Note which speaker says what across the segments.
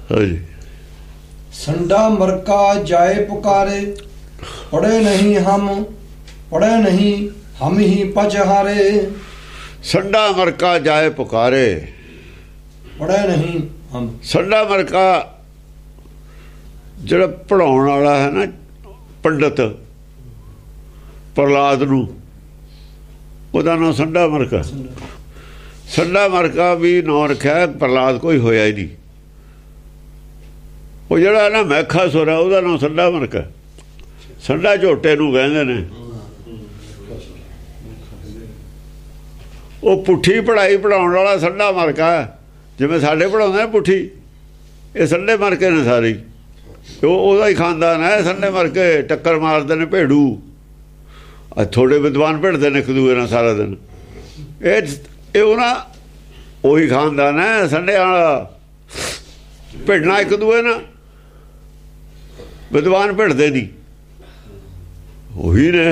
Speaker 1: ਹਾਂਜੀ।
Speaker 2: संडा मरका जाए पुकारे, पढ़े नहीं हम ही पचहारे।
Speaker 1: ਸੰਡਾ ਮਰਕਾ ਜਾਏ ਪੁਕਾਰੇ,
Speaker 2: पढ़े नहीं हम।
Speaker 1: ਸੰਡਾ ਮਰਕਾ ਜਿਹੜਾ ਪੜਾਉਣ ਵਾਲਾ ਹੈ ਨਾ, ਪੰਡਤ ਪ੍ਰਹਲਾਦ ਨੂੰ, ਉਹਦਾ ਨਾਂ ਸੰਡਾ ਮਰਕਾ। ਸੰਡਾ ਮਰਕਾ ਵੀ ਨਾਂ ਰੱਖਿਆ, ਪ੍ਰਹਲਾਦ ਕੋਈ ਹੋਇਆ ਹੀ ਨਹੀਂ। ਉਹ ਜਿਹੜਾ ਨਾ ਮੈਖਾ ਸੁਰਾ, ਉਹਦਾ ਨਾਂ ਸੰਡਾ ਮਰਕਾ। ਸੰਡਾ ਝੋਟੇ ਨੂੰ ਕਹਿੰਦੇ ਨੇ। ਉਹ ਪੁੱਠੀ ਪੜ੍ਹਾਈ ਪੜ੍ਹਾਉਣ ਵਾਲਾ ਸੰਡਾ ਮਰਕਾ, ਜਿਵੇਂ ਸਾਡੇ ਪੜ੍ਹਾਉਂਦੇ ਨੇ ਪੁੱਠੀ, ਇਹ ਸੰਡੇ ਮਰਕੇ ਨੇ ਸਾਰੇ। ਉਹਦਾ ਹੀ ਖਾਨਦਾਨ ਹੈ। ਸੰਡੇ ਮਰਕੇ ਟੱਕਰ ਮਾਰਦੇ ਨੇ ਭੇੜੂ, ਥੋੜੇ ਵਿਦਵਾਨ ਭਿੜਦੇ ਨੇ ਇੱਕ ਦੂਏ ਨਾਲ ਸਾਰਾ ਦਿਨ। ਇਹ ਉਹਨਾਂ ਉਹੀ ਖਾਨਦਾਨ ਹੈ ਸੰਡੇ ਵਾਲਾ। ਭਿੜਨਾ ਇੱਕ ਦੂਏ ਨਾਲ, ਵਿਦਵਾਨ ਭਿੜਦੇ ਨਹੀਂ, ਉਹੀ ਨੇ।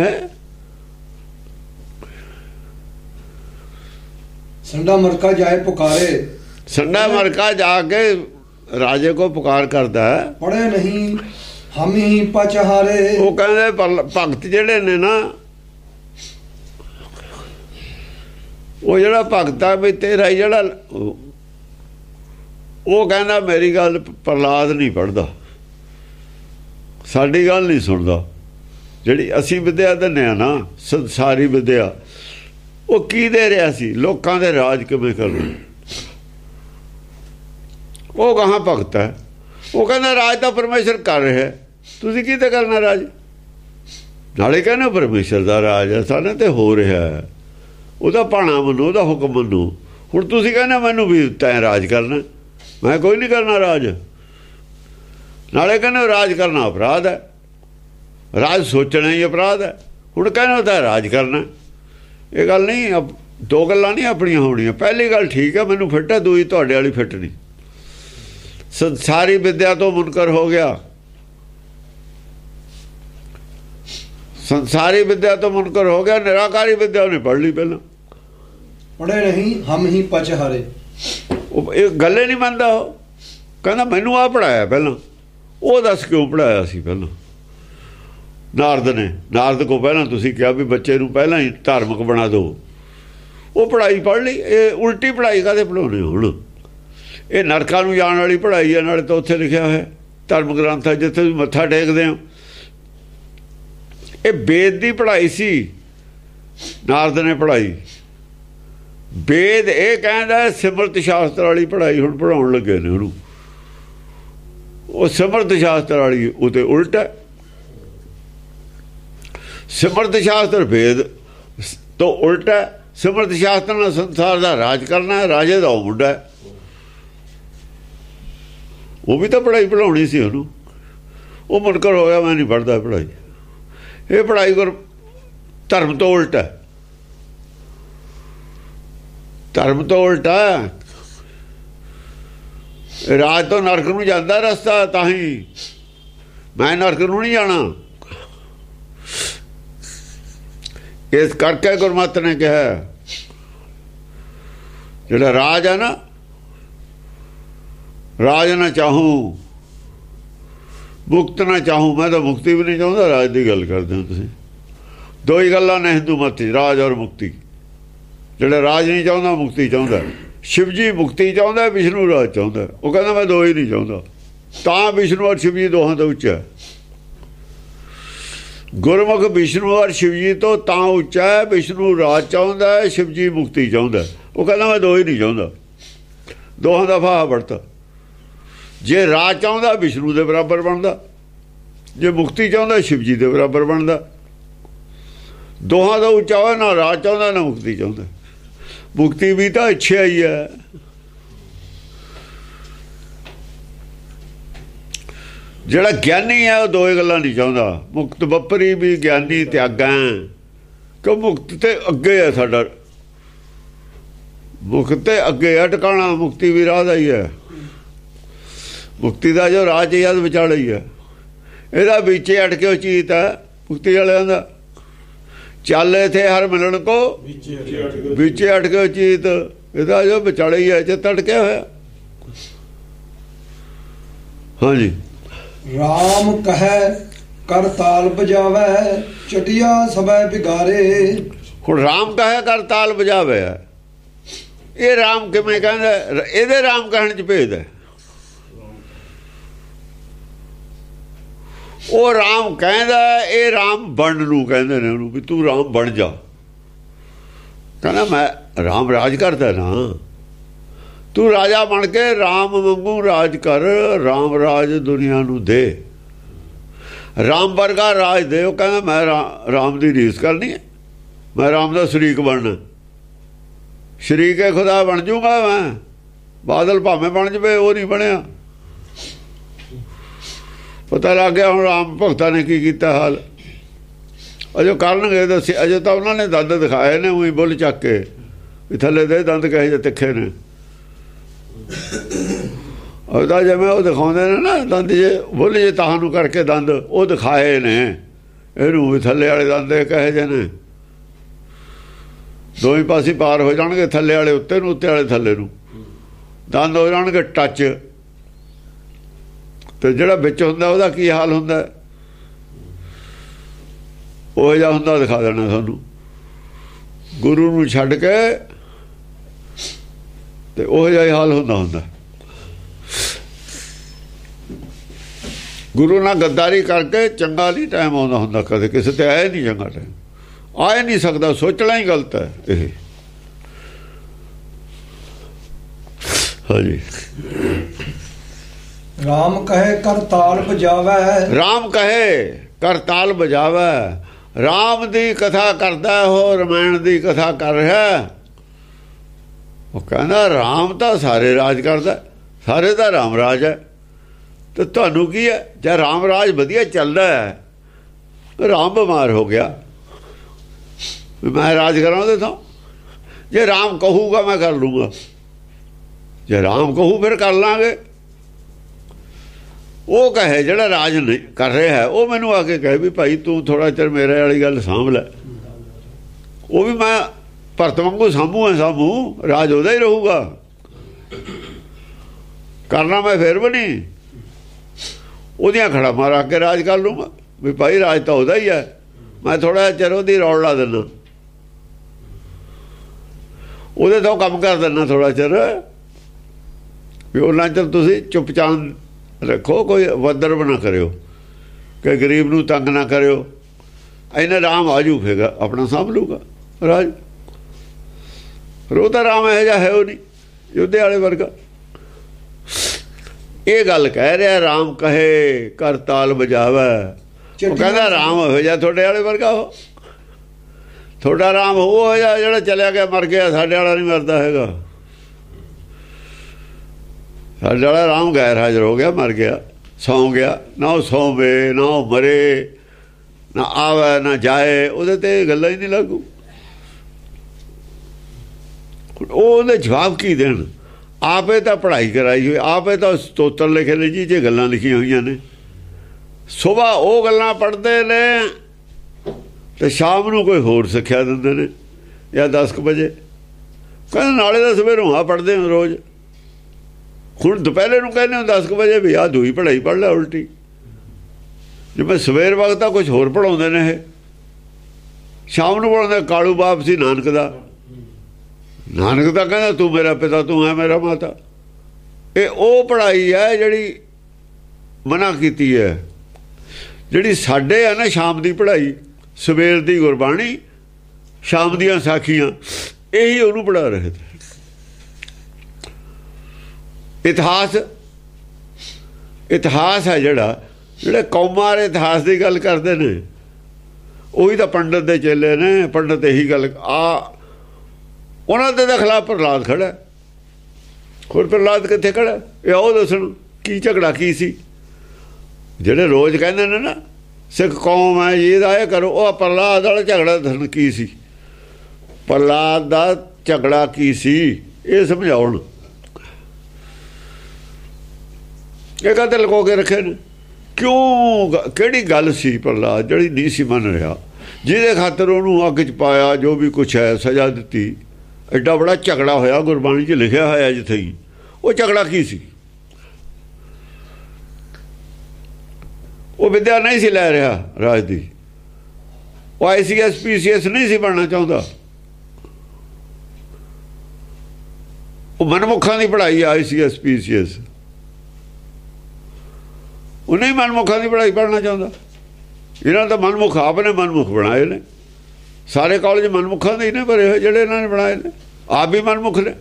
Speaker 2: संडा मरका जाए पुकारे,
Speaker 1: संडा मरका जाके राजे को पुकार करता है,
Speaker 2: पढ़े नहीं हम ही पचहारे।
Speaker 1: वो कहते भगत जेड़े ने ना, वो जड़ा भगत है भी तेरा ही जड़ा, वो कहना मेरी गल प्रहलाद नहीं पढ़ता, साडी गल नहीं सुनता। जिहड़ी असी विद्या दिंदे आ ना, संसारी विद्या, वो की दे रहा सी, लोकां दे राज किवें करना। वो कहाँ भगत है, वो कहना राज तो परमेश्वर कर रहा है, तुसीं किते करना राज। नाले कहना परमेश्वर दा राज है, सारे ते हो रहा है, ਉਹਦਾ ਭਾਣਾ ਮੰਨੋ, ਉਹਦਾ ਹੁਕਮ ਮੰਨੋ। ਹੁਣ ਤੁਸੀਂ ਕਹਿੰਦੇ ਮੈਨੂੰ ਵੀ ਤੈਂ ਰਾਜ ਕਰਨਾ, ਮੈਂ ਕੋਈ ਨਹੀਂ ਕਰਨਾ ਰਾਜ। ਨਾਲੇ ਕਹਿੰਦੇ ਰਾਜ ਕਰਨਾ ਅਪਰਾਧ ਹੈ, ਰਾਜ ਸੋਚਣਾ ਹੀ ਅਪਰਾਧ ਹੈ। ਹੁਣ ਕਹਿੰਦੇ ਤਾਂ ਰਾਜ ਕਰਨਾ, ਇਹ ਗੱਲ ਨਹੀਂ, ਦੋ ਗੱਲਾਂ ਨਹੀਂ ਆਪਣੀਆਂ ਹੋਣੀਆਂ। ਪਹਿਲੀ ਗੱਲ ਠੀਕ ਹੈ, ਮੈਨੂੰ ਫਿੱਟ ਹੈ, ਦੂਜੀ ਤੁਹਾਡੇ ਵਾਲੀ ਫਿੱਟ ਨਹੀਂ। ਸੰਸਾਰੀ ਵਿਦਿਆ ਤੋਂ ਮੁਨਕਰ ਹੋ ਗਿਆ, संसारी विद्या तो मुनकर हो गया, निराकारी विद्या उन्हें पढ़ ली पहला।
Speaker 2: पढ़े नहीं हम ही पचहारे।
Speaker 1: गले नहीं मनता, हो कहना मैनू आ पढ़ाया पहला, वो दस क्यों पढ़ाया सी पहला। नारद ने, नारद को पहला तुसी क्या भी बच्चे नूं पहला ही धार्मिक बना दो, वो पढ़ाई पढ़ ली। ये उल्टी पढ़ाई काहदे पढ़ाउणे हुण, ये नरकां नूं जाण वाली पढ़ाई है। नाले तो उत्थे लिखिया होया धर्म ग्रंथ है, जिथे तुसीं मत्था टेकदे हो, ये वेद की पढ़ाई सी, नारद ने पढ़ाई। वेद ये कहता है सिमरत शास्त्र वाली पढ़ाई हुण पढ़ाउण लगे ने उहनूं। वो सिमरत शास्त्र वाली उते उल्ट है। सिमरत शास्त्र वेद तो उल्ट है। सिमरत शास्त्र ने संसार का राज करना है, राजे का मुंडा है। वो भी तो पढ़ाई पढ़ाउणी सी उहनूं, वो मुनकर हो गया मैं नहीं पढ़ता पढ़ाई। ये पढ़ाई कर धर्म तो उल्टा है, धर्म तो उल्टा है। राज तो नरक नूं जांदा रस्ता, ताही मैं नरक नूं नहीं जाना। इस करके गुरमत ने कहा जिहड़ा राज है ना, राज ना चाहूं मुक्त ना चाहूँ, मैं तो मुक्ति भी नहीं चाहता, राज की गल करते हो तुसीं। दो ही गल्लां ने हिंदू मत, राज और मुक्ति। जिहड़ा राज नहीं चाहता मुक्ति चाहता। शिव जी मुक्ति चाहता, विष्णु राज चाहता। वो कहता मैं दो ही नहीं चाहता, तां विष्णु और शिव जी दोहां तो उच्चा है। गुरमुख विष्णु और शिव जी तो तां उच्चा है, विष्णु राज चाहता है, शिव जी मुक्ति चाहता है। वो कहता मैं दो ही नहीं चाहता, दोहां दा फाहा बढ़ता। जे राज चाहता विष्णु के बराबर बनता, जे मुक्ति चाहता शिव जी के बराबर बनता। दोहां का उच्चा हो, ना राज चाहता ना मुक्ति चाहता। मुक्ति भी तो इच्छा ही है। जिहड़ा ज्ञानी है वो दो ही गल्लां नहीं चाहता। मुक्त बपरी भी ज्ञानी त्यागा, क्यों मुक्त ते अगे है साडा, मुक्त ते अगे है टिकाणा, मुक्ति भी राह दा ही है। मुक्ति का जो राज याद विचाले ही है, ਇਹਦਾ ਵਿੱਚੇ ਅਟਕੇ ਉਹ ਚੀਤ ਹੈ ਮੁਕਤੀ ਵਾਲਿਆਂ ਦਾ। ਚੱਲੇ ਥੇ ਹਰ ਮਿਲਣ ਕੋ ਵਿੱਚੇ ਅਟਕੇ ਉਹ ਚੀਤ, ਇਹਦਾ ਜੋ ਵਿਚਾਲੇ ਹੀ ਹੈ ਚਿੱਤ ਅਟਕਿਆ ਹੋਇਆ। हाँ जी।
Speaker 2: राम कहे कर ताल बजावे चटिया सबे बिगारे।
Speaker 1: ਹੁਣ ਰਾਮ ਕਹੇ ਕਰ ਤਾਲ ਵਜਾਵੇ ਹੈ। ਇਹ ਰਾਮ ਕਿਵੇਂ ਕਹਿੰਦਾ? ਇਹਦੇ ਰਾਮ ਕਹਿਣ 'ਚ ਭੇਦ ਹੈ। ਉਹ ਰਾਮ ਕਹਿੰਦਾ, ਇਹ ਰਾਮ ਬਣਨ ਨੂੰ ਕਹਿੰਦੇ ਨੇ ਉਹਨੂੰ, ਵੀ ਤੂੰ ਰਾਮ ਬਣ ਜਾ। ਕਹਿੰਦਾ ਮੈਂ ਰਾਮ ਰਾਜ ਕਰਦਾ ਨਾ, ਤੂੰ ਰਾਜਾ ਬਣ ਕੇ ਰਾਮ ਵਾਂਗੂ ਰਾਜ ਕਰ, ਰਾਮ ਰਾਜ ਦੁਨੀਆ ਨੂੰ ਦੇ, ਰਾਮ ਵਰਗਾ ਰਾਜ ਦੇ। ਉਹ ਕਹਿੰਦਾ ਮੈਂ ਰਾਮ ਦੀ ਰੀਸ ਕਰਨੀ ਹੈ, ਮੈਂ ਰਾਮ ਦਾ ਸ਼ਰੀਕ ਬਣਨਾ, ਸ਼ਰੀਕ ਹੈ ਖੁਦਾ ਬਣ ਜੂਗਾ ਮੈਂ। ਬਾਦਲ ਭਾਵੇਂ ਬਣ ਜਵੇ, ਉਹ ਨਹੀਂ ਬਣਿਆ। ਪਤਾ ਲੱਗ ਗਿਆ ਹੁਣ ਰਾਮ ਭਗਤਾਂ ਨੇ ਕੀ ਕੀਤਾ ਹਾਲ। ਅਜੇ ਕਰਨਗੇ ਦੱਸੇ, ਅਜੇ ਤਾਂ ਉਹਨਾਂ ਨੇ ਦੰਦ ਦਿਖਾਏ ਨੇ ਉਹੀ ਬੁੱਲ ਚੱਕ ਕੇ, ਵੀ ਥੱਲੇ ਦੇ ਦੰਦ ਕਹੇ ਜੇ ਤਿੱਖੇ ਨੇ। ਉਹਦਾ ਜਿਵੇਂ ਉਹ ਦਿਖਾਉਂਦੇ ਨੇ ਨਾ ਦੰਦ, ਜੇ ਬੁੱਲ ਜੇ ਤਾਹਾਂ ਨੂੰ ਕਰਕੇ ਦੰਦ ਉਹ ਦਿਖਾਏ ਨੇ ਇਹਨੂੰ, ਵੀ ਥੱਲੇ ਵਾਲੇ ਦੰਦ ਕਹੇ ਜੇ ਨੇ। ਦੋਵੇਂ ਪਾਸੇ ਪਾਰ ਹੋ ਜਾਣਗੇ, ਥੱਲੇ ਵਾਲੇ ਉੱਤੇ ਨੂੰ, ਉੱਤੇ ਵਾਲੇ ਥੱਲੇ ਨੂੰ। ਦੰਦ ਹੋ ਜਾਣਗੇ ਟੱਚ, ਤੇ ਜਿਹੜਾ ਵਿੱਚ ਹੁੰਦਾ ਉਹਦਾ ਕੀ ਹਾਲ ਹੁੰਦਾ, ਉਹ ਜਿਹਾ ਹੁੰਦਾ ਦਿਖਾ ਦੇਣਾ ਸਾਨੂੰ। ਗੁਰੂ ਨੂੰ ਛੱਡ ਕੇ ਤੇ ਉਹ ਜਿਹਾ ਹੀ ਹਾਲ ਹੁੰਦਾ। ਗੁਰੂ ਨਾਲ ਗੱਦਾਰੀ ਕਰਕੇ ਚੰਗਾ ਨਹੀਂ ਟਾਈਮ ਆਉਂਦਾ ਹੁੰਦਾ ਕਦੇ, ਕਿਸੇ ਤੇ ਆਇਆ ਨਹੀਂ ਚੰਗਾ ਟਾਈਮ, ਆ ਨਹੀਂ ਸਕਦਾ। ਸੋਚਣਾ ਹੀ ਗਲਤ ਹੈ ਇਹ। ਹਾਂਜੀ।
Speaker 2: राम कहे कर ताल बजावे।
Speaker 1: ਰਾਮ ਕਹੇ ਕਰ ਤਾਲ ਬਜਾਵੇ। ਰਾਮ ਦੀ ਕਥਾ ਕਰਦਾ, ਉਹ ਰਮਾਇਣ ਦੀ ਕਥਾ ਕਰ ਰਿਹਾ। ਉਹ ਕਹਿੰਦਾ ਰਾਮ ਤਾਂ ਸਾਰੇ ਰਾਜ ਕਰਦਾ, ਸਾਰੇ ਦਾ ਰਾਮ ਰਾਜ ਹੈ, ਤੇ ਤੁਹਾਨੂੰ ਕੀ ਹੈ? ਜੇ ਰਾਮ ਰਾਜ ਵਧੀਆ ਚੱਲਦਾ ਹੈ, ਰਾਮ ਬਿਮਾਰ ਹੋ ਗਿਆ, ਮੈਂ ਰਾਜ ਕਰਾਂ ਉਹਦੇ ਤੋਂ। ਜੇ ਰਾਮ ਕਹੂਗਾ ਮੈਂ ਕਰ ਲੂੰਗਾ, ਜੇ ਰਾਮ ਕਹੂ ਫਿਰ ਕਰ ਲਾਂਗੇ। ਉਹ ਕਹੇ ਜਿਹੜਾ ਰਾਜ ਨਹੀਂ ਕਰ ਰਿਹਾ ਹੈ, ਉਹ ਮੈਨੂੰ ਆ ਕੇ ਕਹੇ ਵੀ ਭਾਈ ਤੂੰ ਥੋੜਾ ਚਿਰ ਮੇਰੇ ਵਾਲੀ ਗੱਲ ਸਾਂਭ ਲੈ। ਉਹ ਵੀ ਮੈਂ ਭਰਤ ਵਾਂਗੂ ਸਾਂਭੂ ਹੈ, ਸਾਂਭੂ, ਰਾਜ ਉਹਦਾ ਹੀ ਰਹੂਗਾ, ਕਰਨਾ ਮੈਂ ਫਿਰ ਵੀ ਨਹੀਂ। ਉਹਦੀਆਂ ਖੜਾ ਮਾਰਾ ਕੇ ਰਾਜ ਕਰ ਲੂੰਗਾ, ਵੀ ਭਾਈ ਰਾਜ ਤਾਂ ਉਹਦਾ ਹੀ ਹੈ, ਮੈਂ ਥੋੜਾ ਚਿਰ ਉਹਦੀ ਰੌਲ ਲਾ ਦਿੰਦਾ, ਉਹਦੇ ਤੋਂ ਕੰਮ ਕਰ ਦਿੰਦਾ ਥੋੜਾ ਚਿਰ, ਵੀ ਉਹਨਾਂ ਚਿਰ ਤੁਸੀਂ ਚੁੱਪਚਾਪ ਰੱਖੋ, ਕੋਈ ਵਦਰ ਨਾ ਕਰਿਓ, ਕਿ ਗਰੀਬ ਨੂੰ ਤੰਗ ਨਾ ਕਰਿਓ। ਇਹਨਾਂ ਰਾਮ ਆਜੂ ਫੇਗਾ ਆਪਣਾ ਸਾਂਭ ਲੂਗਾ ਰਾਜ। ਰੋਦਾ ਰਾਮ ਇਹੋ ਜਿਹਾ ਹੈ ਉਹ ਨਹੀਂ, ਯੋਧੇ ਵਾਲੇ ਵਰਗਾ। ਇਹ ਗੱਲ ਕਹਿ ਰਿਹਾ, ਰਾਮ ਕਹੇ ਕਰ ਤਾਲ ਬਜਾਵੇ। ਉਹ ਕਹਿੰਦਾ ਰਾਮ ਇਹੋ ਜਿਹਾ ਤੁਹਾਡੇ ਵਾਲੇ ਵਰਗਾ ਹੋ, ਤੁਹਾਡਾ ਰਾਮ ਉਹ ਜਿਹਾ ਜਿਹੜਾ ਚਲਿਆ ਗਿਆ ਮਰ ਗਿਆ, ਸਾਡੇ ਵਾਲਾ ਨਹੀਂ ਮਰਦਾ ਹੈਗਾ। ਸਾਡੇ ਵਾਲਾ ਰਾਮ ਗੈਰ ਹਾਜ਼ਰ ਹੋ ਗਿਆ, ਮਰ ਗਿਆ, ਸੌਂ ਗਿਆ। ਨਾ ਉਹ ਸੌਂਵੇ, ਨਾ ਉਹ ਮਰੇ, ਨਾ ਆਵੇ ਨਾ ਜਾਏ, ਉਹਦੇ ਤੇ ਗੱਲਾਂ ਹੀ ਨਹੀਂ ਲੱਗੂ। ਉਹਦੇ ਜਵਾਬ ਕੀ ਦੇਣ? ਆਪੇ ਤਾਂ ਪੜ੍ਹਾਈ ਕਰਾਈ ਹੋਈ, ਆਪੇ ਤਾਂ ਸਤੋਤਰ ਲਿਖੇ ਨੇ ਜੀ, ਜੇ ਗੱਲਾਂ ਲਿਖੀਆਂ ਹੋਈਆਂ ਨੇ। ਸੁਬਾਹ ਉਹ ਗੱਲਾਂ ਪੜ੍ਹਦੇ ਨੇ ਤੇ ਸ਼ਾਮ ਨੂੰ ਕੋਈ ਹੋਰ ਸਿੱਖਿਆ ਦਿੰਦੇ ਨੇ, ਜਾਂ 10 ਵਜੇ ਕਹਿੰਦੇ ਨਾਲੇ ਦਾ ਸਵੇਰੋਂ ਆ ਪੜ੍ਹਦੇ ਹੋ ਰੋਜ਼। ਹੁਣ ਦੁਪਹਿਰੇ ਨੂੰ ਕਹਿੰਦੇ ਹੋ 10 ਵਜੇ ਵੀ ਆਹ ਦੂਈ ਪੜ੍ਹਾਈ ਪੜ੍ਹ ਲੈ ਉਲਟੀ। ਜਿਵੇਂ ਸਵੇਰ ਵਕਤ ਤਾਂ ਕੁਛ ਹੋਰ ਪੜ੍ਹਾਉਂਦੇ ਨੇ, ਇਹ ਸ਼ਾਮ ਨੂੰ ਪੜ੍ਹਾਉਂਦੇ। ਕਾਲੂ ਬਾਪ ਸੀ ਨਾਨਕ ਦਾ, ਨਾਨਕ ਤਾਂ ਕਹਿੰਦਾ ਤੂੰ ਮੇਰਾ ਪਿਤਾ, ਤੂੰ ਹੈ ਮੇਰਾ ਮਾਤਾ। ਇਹ ਉਹ ਪੜ੍ਹਾਈ ਹੈ ਜਿਹੜੀ ਮਨਾ ਕੀਤੀ ਹੈ। ਜਿਹੜੀ ਸਾਡੇ ਹੈ ਨਾ ਸ਼ਾਮ ਦੀ ਪੜ੍ਹਾਈ, ਸਵੇਰ ਦੀ ਗੁਰਬਾਣੀ, ਸ਼ਾਮ ਦੀਆਂ ਸਾਖੀਆਂ, ਇਹੀ ਉਹਨੂੰ ਪੜ੍ਹਾ ਰਹੇ ਤੇ। ਇਤਿਹਾਸ ਹੈ ਜਿਹੜੇ ਕੌਮਾਂ ਦੇ ਇਤਿਹਾਸ ਦੀ ਗੱਲ ਕਰਦੇ ਨੇ, ਉਹੀ ਤਾਂ ਪੰਡਤ ਦੇ ਚੇਲੇ ਨੇ। ਪੰਡਤ ਇਹੀ ਗੱਲ ਉਹਨਾਂ ਦੇ ਖਿਲਾਫ ਪ੍ਰਹਲਾਦ ਖੜਾ। ਹੋਰ ਪ੍ਰਹਲਾਦ ਕਿੱਥੇ ਖੜਾ? ਇਹ ਉਹ ਦੱਸਣ ਕੀ ਝਗੜਾ ਕੀ ਸੀ। ਜਿਹੜੇ ਰੋਜ਼ ਕਹਿੰਦੇ ਨੇ ਨਾ ਸਿੱਖ ਕੌਮ ਹੈ ਜੀ, ਇਹਦਾ ਇਹ ਕਰੋ, ਉਹ ਪ੍ਰਹਲਾਦ ਵਾਲਾ ਝਗੜਾ ਦੱਸਣ ਕੀ ਸੀ, ਪ੍ਰਹਲਾਦ ਦਾ ਝਗੜਾ ਕੀ ਸੀ, ਇਹ ਸਮਝਾਉਣ। ਇਹ ਕਹਿੰਦੇ ਲੁਕੋ ਕੇ ਰੱਖੇ ਨੇ ਕਿਉਂ? ਕਿਹੜੀ ਗੱਲ ਸੀ ਪ੍ਰਹਲਾਦ ਜਿਹੜੀ ਨਹੀਂ ਸੀ ਮੰਨ ਰਿਹਾ, ਜਿਹਦੇ ਖਾਤਰ ਉਹਨੂੰ ਅੱਗ 'ਚ ਪਾਇਆ, ਜੋ ਵੀ ਕੁਛ ਹੈ ਸਜ਼ਾ ਦਿੱਤੀ। ਐਡਾ ਬੜਾ ਝਗੜਾ ਹੋਇਆ, ਗੁਰਬਾਣੀ 'ਚ ਲਿਖਿਆ ਹੋਇਆ ਜਿੱਥੇ ਹੀ। ਉਹ ਝਗੜਾ ਕੀ ਸੀ? ਉਹ ਵਿਦਿਆ ਨਹੀਂ ਸੀ ਲੈ ਰਿਹਾ ਰਾਜ ਦੀ, ਉਹ ICS PCS ਨਹੀਂ ਸੀ ਬਣਨਾ ਚਾਹੁੰਦਾ। ਉਹ ਮਨਮੁਖਾਂ ਦੀ ਪੜ੍ਹਾਈ ICS PCS, ਉਹ ਨਹੀਂ ਮਨਮੁਖਾਂ ਦੀ ਪੜ੍ਹਾਈ ਪੜ੍ਹਨਾ ਚਾਹੁੰਦਾ। ਇਹਨਾਂ ਤਾਂ ਮਨਮੁਖ ਆਪ ਨੇ ਮਨਮੁਖ ਬਣਾਏ ਨੇ, ਸਾਰੇ ਕਾਲਜ ਮਨਮੁਖਾਂ ਦੇ ਹੀ ਨੇ ਭਰੇ ਹੋਏ ਜਿਹੜੇ ਇਹਨਾਂ ਨੇ ਬਣਾਏ ਨੇ, ਆਪ ਵੀ ਮਨਮੁਖ ਨੇ।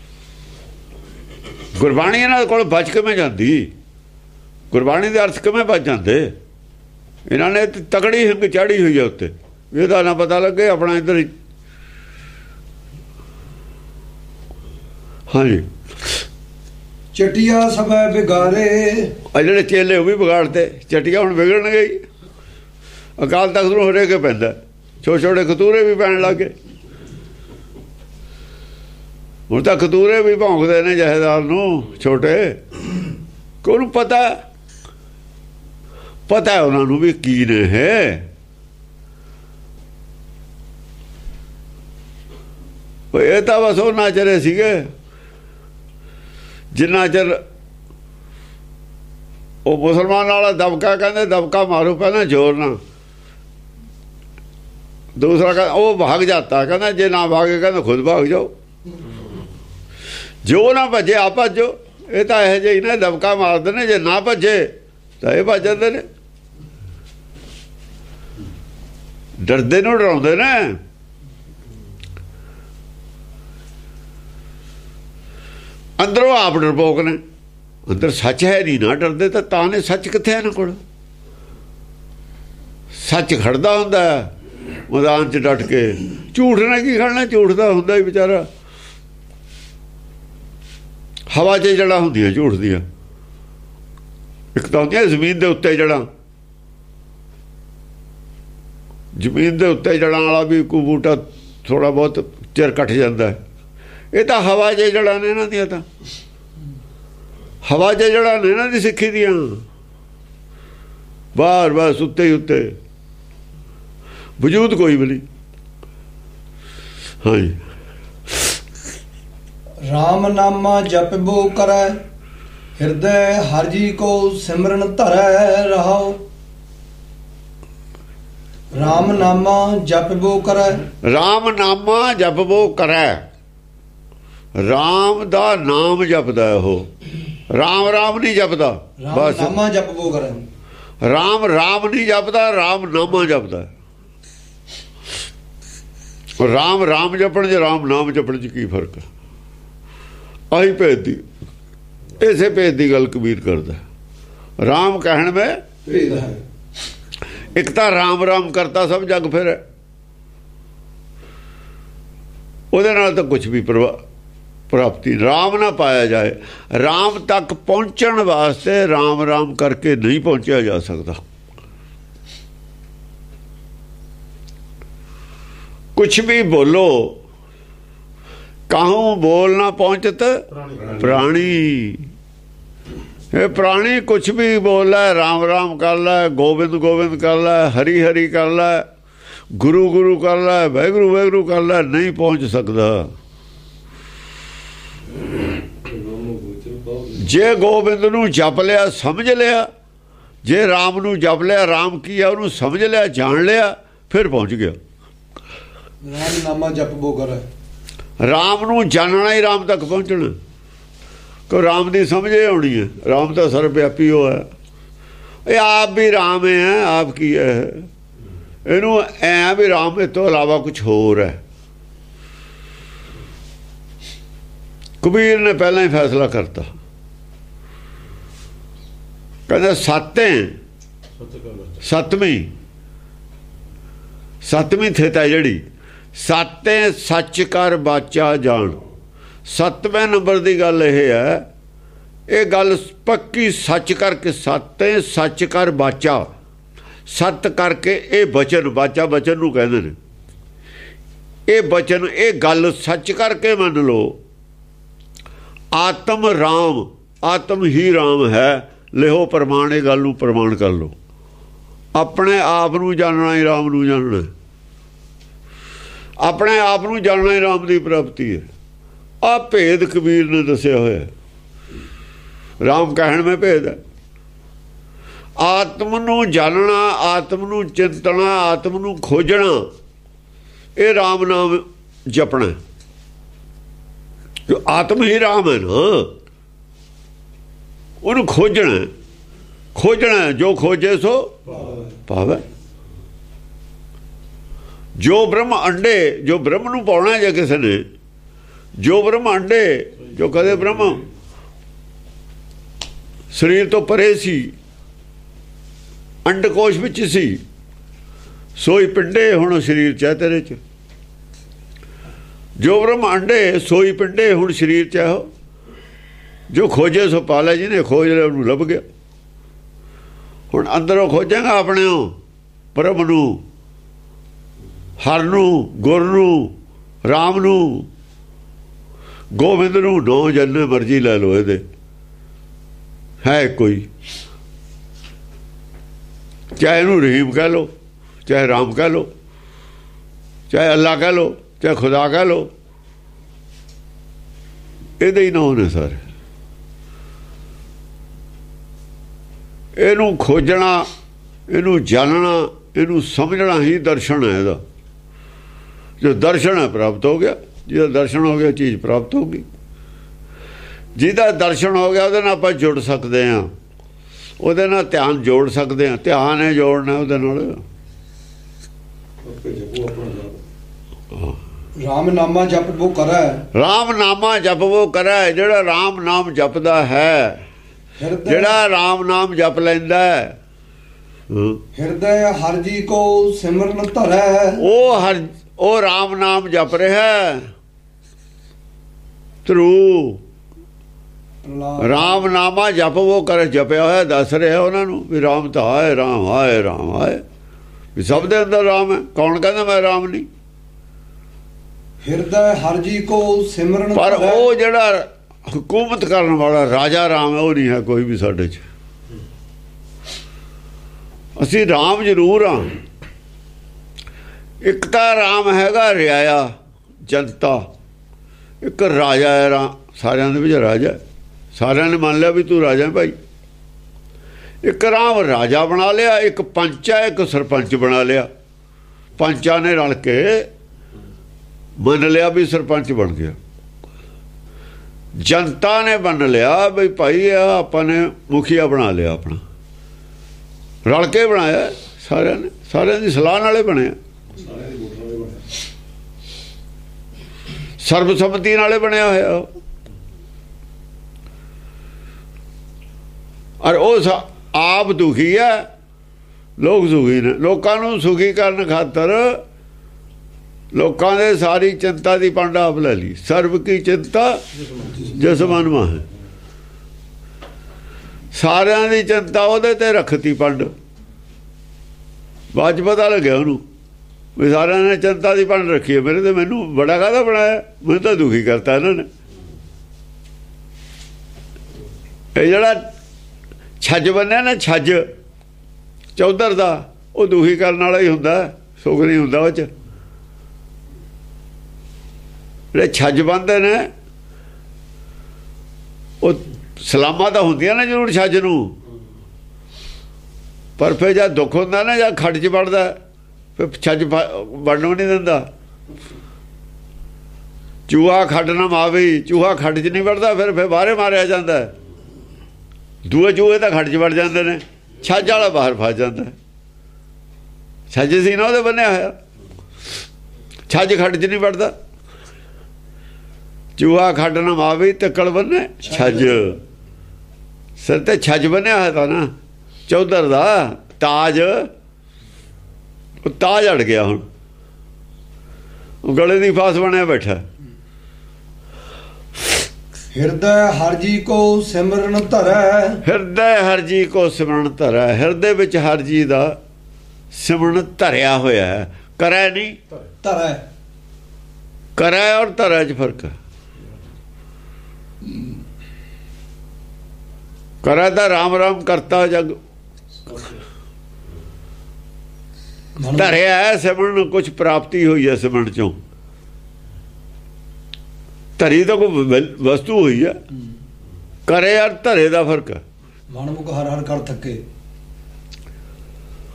Speaker 1: ਗੁਰਬਾਣੀ ਇਹਨਾਂ ਕੋਲ ਬਚ ਕਿਵੇਂ ਜਾਂਦੀ, ਗੁਰਬਾਣੀ ਦੇ ਅਰਥ ਕਿਵੇਂ ਬਚ ਜਾਂਦੇ? ਇਹਨਾਂ ਨੇ ਤਕੜੀ ਹਿੰਗ ਚਾੜੀ ਹੋਈ ਹੈ ਉੱਤੇ, ਇਹਦਾ ਨਾ ਪਤਾ ਲੱਗੇ ਆਪਣਾ ਇੱਧਰ ਹੀ। ਹਾਂਜੀ,
Speaker 2: ਚਟਿਆ ਸਭੈ ਵਿਗਾਰੇ,
Speaker 1: ਆ ਜਿਹੜੇ ਚੇਲੇ ਉਹ ਵੀ ਵਿਗਾੜਤੇ, ਚਟੀਆਂ ਹੁਣ ਵਿਗੜਨਗੇ ਹੀ। ਅਕਾਲ ਤਖਤ ਨੂੰ ਹਰੇ ਕੇ ਪੈਂਦਾ, ਛੋਟੇ ਛੋਟੇ ਕਤੂਰੇ ਵੀ ਪੈਣ ਲੱਗ ਗਏ। ਹੁਣ ਤਾਂ ਕਤੂਰੇ ਵੀ ਭੌਂਕਦੇ ਨੇ ਜਹੇਦਾਰ ਨੂੰ ਛੋਟੇ, ਕਿ ਉਹਨੂੰ ਪਤਾ ਉਹਨਾਂ ਨੂੰ ਵੀ ਕੀ ਨੇ ਹੈ। ਇਹ ਤਾਂ ਬਸ ਉਹ ਨਾਚਰੇ ਸੀਗੇ ਜਿੰਨਾ ਚਿਰ ਉਹ ਮੁਸਲਮਾਨ ਵਾਲਾ ਦਬਕਾ, ਕਹਿੰਦੇ ਦਬਕਾ ਮਾਰੋ ਪਹਿਲਾਂ ਜ਼ੋਰ ਨਾਲ, ਦੂਸਰਾ ਕਹਿੰਦਾ ਉਹ ਭਾਗ ਜਾਤਾ, ਕਹਿੰਦਾ ਜੇ ਨਾ ਭਾਗੇ ਕਹਿੰਦਾ ਖੁਦ ਭਾਗ ਜਾਓ, ਜੋ ਨਾ ਭੱਜੇ ਆ ਭੱਜੋ। ਇਹ ਤਾਂ ਇਹੋ ਜਿਹੇ ਨੇ ਦਬਕਾ ਮਾਰਦੇ ਨੇ, ਜੇ ਨਾ ਭੱਜੇ ਤਾਂ ਇਹ ਭੱਜ ਜਾਂਦੇ ਨੇ, ਡਰਦੇ ਨੂੰ ਡਰਾਉਂਦੇ ਨੇ। ਅੰਦਰੋਂ ਆਪ ਡਰਪੋਕ ਨੇ, ਅੰਦਰ ਸੱਚ ਹੈ ਨਹੀਂ ਨਾ, ਡਰਦੇ ਤਾਂ ਨੇ ਸੱਚ ਕਿੱਥੇ ਇਹਨਾਂ ਕੋਲ? ਸੱਚ ਖੜਦਾ ਹੁੰਦਾ ਮੈਦਾਨ 'ਚ ਡਟ ਕੇ, ਝੂਠ ਨੇ ਕੀ ਖੜਨਾ? ਝੂਠ ਦਾ ਹੁੰਦਾ ਹੀ ਵਿਚਾਰਾ ਹਵਾ 'ਚ ਜੜ੍ਹਾਂ ਹੁੰਦੀਆਂ ਝੂਠ ਦੀਆਂ। ਇੱਕ ਤਾਂ ਹੁੰਦੀਆਂ ਜ਼ਮੀਨ ਦੇ ਉੱਤੇ ਜੜ੍ਹਾਂ, ਜ਼ਮੀਨ ਦੇ ਉੱਤੇ ਜੜ੍ਹਾਂ ਵਾਲਾ ਵੀ ਕੋਈ ਬੂਟਾ ਥੋੜ੍ਹਾ ਬਹੁਤ ਚਿਰ ਕੱਟ ਜਾਂਦਾ। ਇਹ ਤਾਂ ਹਵਾ 'ਚ ਜੜ੍ਹਾਂ ਨੇ ਇਹਨਾਂ ਦੀਆਂ, ਤਾਂ ਹਵਾ 'ਚ ਜੜ੍ਹਾਂ ਨੇ ਇਹਨਾਂ ਦੀ ਸਿੱਖੀ ਦੀਆਂ, ਬਾਹਰ ਬਸ ਉੱਤੇ ਹੀ ਉੱਤੇ, ਵਜੂਦ ਕੋਈ ਵੀ ਨਹੀਂ। ਹਾਂਜੀ,
Speaker 2: ਰਾਮ ਨਾਮਾ ਜਪਬੋ ਕਰੈ, ਹਿਰਦੈ ਹਰਿ ਜੀ ਕੋ ਸਿਮਰਨ ਧਰੈ ਰਹਾਉ। ਰਾਮ ਨਾਮਾ ਜਪਬੋ ਕਰੈ,
Speaker 1: ਰਾਮ ਨਾਮਾ ਜਪਬੋ ਕਰੈ, ਰਾਮ ਦਾ ਨਾਮ ਜਪਦਾ। ਉਹ ਰਾਮ ਰਾਮ ਨਹੀਂ ਜਪਦਾ, ਬਸ
Speaker 2: ਨਾਮਾ ਜਪਬੋ ਕਰੈ,
Speaker 1: ਰਾਮ ਰਾਮ ਨਹੀਂ ਜਪਦਾ, ਰਾਮ ਨਾਮਾ ਜਪਦਾ। ਰਾਮ ਰਾਮ ਜਪਣ ਚ ਰਾਮ ਨਾਮ ਜਪਣ ਚ ਕੀ ਫਰਕ ਹੈ? ਆਹੀ ਭੇਦ ਦੀ, ਇਸੇ ਭੇਦ ਦੀ ਗੱਲ ਕਬੀਰ ਕਰਦਾ। ਰਾਮ ਕਹਿਣ ਮੈਂ
Speaker 2: ਭੇਦ ਹੈ,
Speaker 1: ਇੱਕ ਤਾਂ ਰਾਮ ਰਾਮ ਕਰਤਾ ਸਭ ਜਗ ਫਿਰ, ਉਹਦੇ ਨਾਲ ਤਾਂ ਕੁਝ ਵੀ ਪ੍ਰਾਪਤੀ ਰਾਮ ਨਾ ਪਾਇਆ ਜਾਏ। ਰਾਮ ਤੱਕ ਪਹੁੰਚਣ ਵਾਸਤੇ ਰਾਮ ਰਾਮ ਕਰਕੇ ਨਹੀਂ ਪਹੁੰਚਿਆ ਜਾ ਸਕਦਾ। ਕੁਛ ਵੀ ਬੋਲੋ, ਕਾਹੂ ਬੋਲ ਨਾ ਪਹੁੰਚਤ ਪ੍ਰਾਣੀ। ਇਹ ਪ੍ਰਾਣੀ ਕੁਛ ਵੀ ਬੋਲ ਲੈ, ਰਾਮ ਰਾਮ ਕਰ ਲੈ, ਗੋਬਿੰਦ ਗੋਬਿੰਦ ਕਰ ਲੈ, ਹਰੀ ਹਰੀ ਕਰ ਲੈ, ਗੁਰੂ ਗੁਰੂ ਕਰ ਲੈ, ਵਾਹਿਗੁਰੂ ਵਾਹਿਗੁਰੂ ਕਰ ਲੈ, ਨਹੀਂ ਪਹੁੰਚ ਸਕਦਾ। ਜੇ ਗੋਬਿੰਦ ਨੂੰ ਜਪ ਲਿਆ, ਸਮਝ ਲਿਆ, ਜੇ ਰਾਮ ਨੂੰ ਜਪ ਲਿਆ, ਰਾਮ ਕੀ ਆ ਉਹਨੂੰ ਸਮਝ ਲਿਆ, ਜਾਣ ਲਿਆ, ਫਿਰ ਪਹੁੰਚ ਗਿਆ।
Speaker 2: ਰਾਮ ਨਾਮਾ ਜਪਬੋ ਕਰੈ,
Speaker 1: ਰਾਮ ਨੂੰ ਜਾਣਨਾ ਹੀ ਰਾਮ ਤੱਕ ਪਹੁੰਚਣਾ। ਕੋ ਰਾਮ ਦੀ ਸਮਝ ਇਹ ਆਉਣੀ ਹੈ, ਰਾਮ ਤਾਂ ਸਰਬ ਵਿਆਪੀ ਹੋ ਹੈ। ਇਹ ਆਪ ਵੀ ਰਾਮ ਹੈ, ਆਪ ਕੀ ਹੈ? ਇਹਨੂੰ ਐ ਵੀ ਰਾਮ ਇਹ ਤੋਂ ਇਲਾਵਾ ਕੁਝ ਹੋਰ ਹੈ। ਕਬੀਰ ਨੇ ਪਹਿਲਾਂ ਹੀ ਫੈਸਲਾ ਕਰਤਾ, ਕਹਿੰਦਾ ਸੱਤਵੀਂ ਥਿਤਾ ਜਿਹੜੀ ਸੱਤੇ ਸੱਚ ਕਰ ਬਾਚਾ ਜਾਣ। 7ਵੇਂ ਨੰਬਰ ਦੀ ਗੱਲ ਇਹ ਹੈ, ਇਹ ਗੱਲ ਪੱਕੀ ਸੱਚ ਕਰਕੇ, ਸੱਤੇ ਸੱਚ ਕਰ ਬਾਚਾ, ਸੱਤ ਕਰਕੇ ਇਹ ਬਚਨ, ਬਾਚਾ ਬਚਨ ਨੂੰ ਕਹਿੰਦੇ ਨੇ, ਇਹ ਬਚਨ ਇਹ ਗੱਲ ਸੱਚ ਕਰਕੇ ਮੰਨ ਲਓ। ਆਤਮ ਰਾਮ, ਆਤਮ ਹੀ ਰਾਮ ਹੈ, ਲਿਓ ਪ੍ਰਮਾਣ। ਇਹ ਗੱਲ ਨੂੰ ਪ੍ਰਮਾਣ ਕਰ ਲਓ। ਆਪਣੇ ਆਪ ਨੂੰ ਜਾਣਨਾ ਹੀ ਰਾਮ ਨੂੰ ਜਾਣਨਾ, ਆਪਣੇ ਆਪ ਨੂੰ ਜਾਣਨਾ ਹੀ ਰਾਮ ਦੀ ਪ੍ਰਾਪਤੀ ਹੈ। ਆਹ ਭੇਦ ਕਬੀਰ ਨੇ ਦੱਸਿਆ ਹੋਇਆ। ਰਾਮ ਕਹਿਣ ਮੈਂ ਭੇਦ ਹੈ, ਆਤਮ ਨੂੰ ਜਾਣਨਾ, ਆਤਮ ਨੂੰ ਚਿੰਤਣਾ, ਆਤਮ ਨੂੰ ਖੋਜਣਾ, ਇਹ ਰਾਮ ਨਾਮ ਜਪਣਾ। ਜੋ ਆਤਮ ਹੀ ਰਾਮ ਹੈ ਨਾ, ਉਹਨੂੰ ਖੋਜਣਾ। ਖੋਜਣਾ ਜੋ ਖੋਜੇ ਸੋ ਪਾਵੇ। ਜੋ ਬ੍ਰਹਮ ਅੰਡੇ, ਜੋ ਬ੍ਰਹਮ ਨੂੰ ਪਾਉਣਾ ਜੇ ਕਿਸੇ ਨੇ, ਜੋ ਬ੍ਰਹਮ ਅੰਡੇ, ਜੋ ਕਦੇ ਬ੍ਰਹਮ ਸਰੀਰ ਤੋਂ ਪਰੇ ਸੀ, ਅੰਡਕੋਸ਼ ਵਿੱਚ ਸੀ, ਸੋਈ ਪਿੰਡੇ ਹੁਣ ਸਰੀਰ ਚ ਹੈ ਤੇਰੇ ਚ। ਜੋ ਬ੍ਰਹਮ ਅੰਡੇ ਸੋਈ ਪਿੰਡੇ ਹੁਣ ਸਰੀਰ ਚ ਹੈ। ਜੋ ਖੋਜੇ ਸੋ ਪਾਲੇ, ਜਿਹਨੇ ਖੋਜ ਲਿਆ ਉਹਨੂੰ ਲੱਭ ਗਿਆ। ਹੁਣ ਅੰਦਰੋਂ ਖੋਜਾਂਗਾ ਆਪਣਿਓ ਪ੍ਰਭ ਨੂੰ, ਹਰ ਨੂੰ, ਗੁਰ ਨੂੰ, ਰਾਮ ਨੂੰ, ਗੋਬਿੰਦ ਨੂੰ। ਨੌ ਜੰਨੇ ਮਰਜੀ ਲੈ ਲਓ, ਇਹਦੇ ਹੈ ਕੋਈ। ਚਾਹੇ ਇਹਨੂੰ ਰਹੀਮ ਕਹਿ ਲਓ, ਚਾਹੇ ਰਾਮ ਕਹਿ ਲਓ, ਚਾਹੇ ਅੱਲਾ ਕਹਿ ਲਓ, ਚਾਹੇ ਖੁਦਾ ਕਹਿ ਲਓ, ਇਹਦੇ ਹੀ ਨਾਂ ਨੇ ਸਾਰੇ। ਇਹਨੂੰ ਖੋਜਣਾ, ਇਹਨੂੰ ਜਾਣਨਾ, ਇਹਨੂੰ ਸਮਝਣਾ ਹੀ ਦਰਸ਼ਨ ਹੈ ਇਹਦਾ। ਜੋ ਦਰਸ਼ਨ ਹੈ ਪ੍ਰਾਪਤ ਹੋ ਗਿਆ। ਜਿਹਦਾ ਦਰਸ਼ਨ ਹੋ ਗਿਆ ਚੀਜ਼ ਪ੍ਰਾਪਤ ਹੋ ਗਈ। ਜਿਹਦਾ ਦਰਸ਼ਨ ਹੋ ਗਿਆ ਉਹਦੇ ਨਾਲ ਆਪਾਂ ਜੁੜ ਸਕਦੇ ਹਾਂ, ਉਹਦੇ ਨਾਲ ਧਿਆਨ ਜੋੜ ਸਕਦੇ ਹਾਂ। ਧਿਆਨ ਹੈ ਜੋੜਨਾ ਉਹਦੇ ਨਾਲ।
Speaker 2: ਰਾਮ ਨਾਮਾ ਜਪਬੋ ਕਰੈ,
Speaker 1: ਰਾਮ ਨਾਮਾ ਜਪਬੋ ਕਰੈ। ਜਿਹੜਾ ਰਾਮ ਨਾਮ ਜਪਦਾ ਹੈ, ਜਿਹੜਾ ਰਾਮ ਨਾਮ ਜਪ ਲੈਂਦਾ,
Speaker 2: ਹਿਰਦੈ ਹਰਿ ਜੀ ਕੋ ਸਿਮਰਨ ਧਰੈ।
Speaker 1: ਉਹ ਰਾਮ ਨਾਮ ਜਪ ਰਿਹਾ ਧਰੂ। ਰਾਮ ਨਾਮਾ ਜਪਵੋ ਕਰ, ਜਪਿਆ ਹੋਇਆ ਦੱਸ ਰਿਹਾ ਉਹਨਾਂ ਨੂੰ ਵੀ ਰਾਮ ਤਾਂ ਆਏ, ਰਾਮ ਆਏ, ਰਾਮ ਆਏ। ਵੀ ਸਭ ਦੇ ਅੰਦਰ ਰਾਮ ਹੈ। ਕੌਣ ਕਹਿੰਦਾ ਮੈਂ ਰਾਮ ਨਹੀਂ?
Speaker 2: ਹਿਰਦੈ ਹਰਿ ਜੀ ਕੋ ਸਿਮਰਨ।
Speaker 1: ਪਰ ਉਹ ਜਿਹੜਾ ਹਕੂਮਤ ਕਰਨ ਵਾਲਾ ਰਾਜਾ ਰਾਮ ਹੈ, ਉਹ ਨਹੀਂ ਹੈ ਕੋਈ ਵੀ ਸਾਡੇ 'ਚ। ਅਸੀਂ ਰਾਮ ਜ਼ਰੂਰ ਹਾਂ। ਇੱਕ ਤਾਂ ਰਾਮ ਹੈਗਾ ਰਿਆਇਆ, ਜਨਤਾ। ਇੱਕ ਰਾਜਾ ਹੈ ਰਾਮ, ਸਾਰਿਆਂ ਦੇ ਵਿੱਚ ਰਾਜਾ। ਸਾਰਿਆਂ ਨੇ ਮੰਨ ਲਿਆ ਵੀ ਤੂੰ ਰਾਜਾ ਭਾਈ। ਇੱਕ ਰਾਮ ਰਾਜਾ ਬਣਾ ਲਿਆ, ਇੱਕ ਪੰਚ ਹੈ, ਇੱਕ ਸਰਪੰਚ ਬਣਾ ਲਿਆ। ਪੰਚਾਂ ਨੇ ਰਲ ਕੇ ਮੰਨ ਲਿਆ ਵੀ ਸਰਪੰਚ ਬਣ ਗਿਆ। ਜਨਤਾ ਨੇ ਮੰਨ ਲਿਆ ਵੀ ਭਾਈ ਆਪਾਂ ਨੇ ਮੁਖੀਆ ਬਣਾ ਲਿਆ ਆਪਣਾ। ਰਲ ਕੇ ਬਣਾਇਆ ਸਾਰਿਆਂ ਨੇ, ਸਾਰਿਆਂ ਦੀ ਸਲਾਹ ਨਾਲੇ ਬਣਿਆ, ਸਰਬਸੰਮਤੀ ਨਾਲੇ ਬਣਿਆ ਹੋਇਆ। ਔਰ ਉਹ ਆਪ ਦੁਖੀ ਹੈ, ਲੋਕ ਸੁਖੀ ਨੇ। ਲੋਕਾਂ ਨੂੰ ਸੁਖੀ ਕਰਨ ਖਾਤਰ ਲੋਕਾਂ ਦੇ ਸਾਰੀ ਚਿੰਤਾ ਦੀ ਪੰਡ ਆਪ ਲੈ ਲਈ। ਸਰਬ ਕੀ ਚਿੰਤਾ ਜਿਸ ਮਨ ਮਾਹ ਹੈ। ਸਾਰਿਆਂ ਦੀ ਚਿੰਤਾ ਉਹਦੇ ਤੇ ਰੱਖਤੀ ਪੰਡ। ਬਾਅਦ 'ਚ ਪਤਾ ਲੱਗਿਆ ਉਹਨੂੰ ਵੀ ਸਾਰਿਆਂ ਨੇ ਚਿੰਤਾ ਦੀ ਪੰਡ ਰੱਖੀ ਹੈ। ਮੇਰੇ ਤੇ ਮੈਨੂੰ ਬੜਾ ਕਾਹਦਾ ਬਣਾਇਆ, ਮੈਨੂੰ ਤਾਂ ਦੁਖੀ ਕਰਤਾ ਇਹਨਾਂ ਨੇ। ਇਹ ਜਿਹੜਾ ਛੱਜ ਬੰਨਿਆ ਨਾ, ਛੱਜ ਚੌਧਰ ਦਾ, ਉਹ ਦੁਖੀ ਕਰਨ ਵਾਲਾ ਹੀ ਹੁੰਦਾ, ਸੁੱਖ ਨਹੀਂ ਹੁੰਦਾ ਉਹ 'ਚ। ਜਿਹੜੇ ਛੱਜ ਬੰਨ੍ਹਦੇ ਨੇ ਉਹ ਸਲਾਮਾਂ ਤਾਂ ਹੁੰਦੀਆਂ ਨੇ ਜ਼ਰੂਰ ਛੱਜ ਨੂੰ, ਪਰ ਫਿਰ ਜਦ ਦੁੱਖ ਹੁੰਦਾ ਨਾ, ਜਾਂ ਖੱਡ 'ਚ ਵੜਦਾ, ਫਿਰ ਛੱਜ ਵੜਨ ਨਹੀਂ ਦਿੰਦਾ। ਚੂਹਾ ਖੱਡ ਨਾ ਮਾਵੇ, ਚੂਹਾ ਖੱਡ 'ਚ ਨਹੀਂ ਵੜਦਾ, ਫਿਰ ਬਾਹਰੇ ਮਾਰਿਆ ਜਾਂਦਾ। ਦੂਏ ਚੂਹੇ ਤਾਂ ਖੱਡ 'ਚ ਵੜ ਜਾਂਦੇ ਨੇ, ਛੱਜ ਵਾਲਾ ਬਾਹਰ ਫਸ ਜਾਂਦਾ। ਛੱਜ ਸੀ ਨਾ ਉਹਦੇ ਬੰਨਿਆ ਹੋਇਆ, ਛੱਜ ਖੱਡ 'ਚ ਨਹੀਂ ਵੜਦਾ। ਚੂਹਾ ਖੱਡ ਨਾ ਮਾਵੇ ਤੱਕੜ ਬੰਨੇ ਛੱਜ। ਸਿਰ ਤੇ ਛੱਜ ਬੰਨਿਆ ਹੋਇਆ ਤਾਂ ਨਾ ਚੌਧਰ ਦਾ ਤਾਜ, ਉਹ ਤਾਜ ਅੜ ਗਿਆ। ਹੁਣ ਉਹ ਗਲੇ ਦੀ ਫਾਸ ਬਣਿਆ ਬੈਠਾ।
Speaker 2: ਹਿਰਦੈ ਹਰਿ ਜੀ ਕੋ ਸਿਮਰਨ ਧਰੈ।
Speaker 1: ਹਿਰਦੈ ਹਰਿ ਜੀ ਕੋ ਸਿਮਰਨ ਧਰੈ। ਹਿਰਦੇ ਵਿੱਚ ਹਰਿ ਜੀ ਦਾ ਸਿਮਰਨ ਧਰਿਆ ਹੋਇਆ ਹੈ। ਕਰੈ ਨਹੀਂ,
Speaker 2: ਧਰੈ।
Speaker 1: ਕਰੈ ਔਰ ਧਰੈ 'ਚ ਫਰਕ ਹੈ। ਕਰੈ ਤਾਂ ਰਾਮ ਰਾਮ ਕਰਤਾ ਜਗ, ਧਰਿਆ ਹੈ ਸਿਮਰਨ, ਕੁਛ ਪ੍ਰਾਪਤੀ ਹੋਈ ਹੈ ਸਿਮਰਨ 'ਚੋਂ। ਧਰੀ ਤਾਂ ਕੋਈ ਵਸਤੂ ਹੋਈ ਹੈ। ਕਰੇ ਔਰ ਧਰੇ ਦਾ ਫਰਕ ਹੈ।
Speaker 2: ਮਨਮੁਖ ਹਰ ਹਰ ਕਰ ਥੱਕੇ।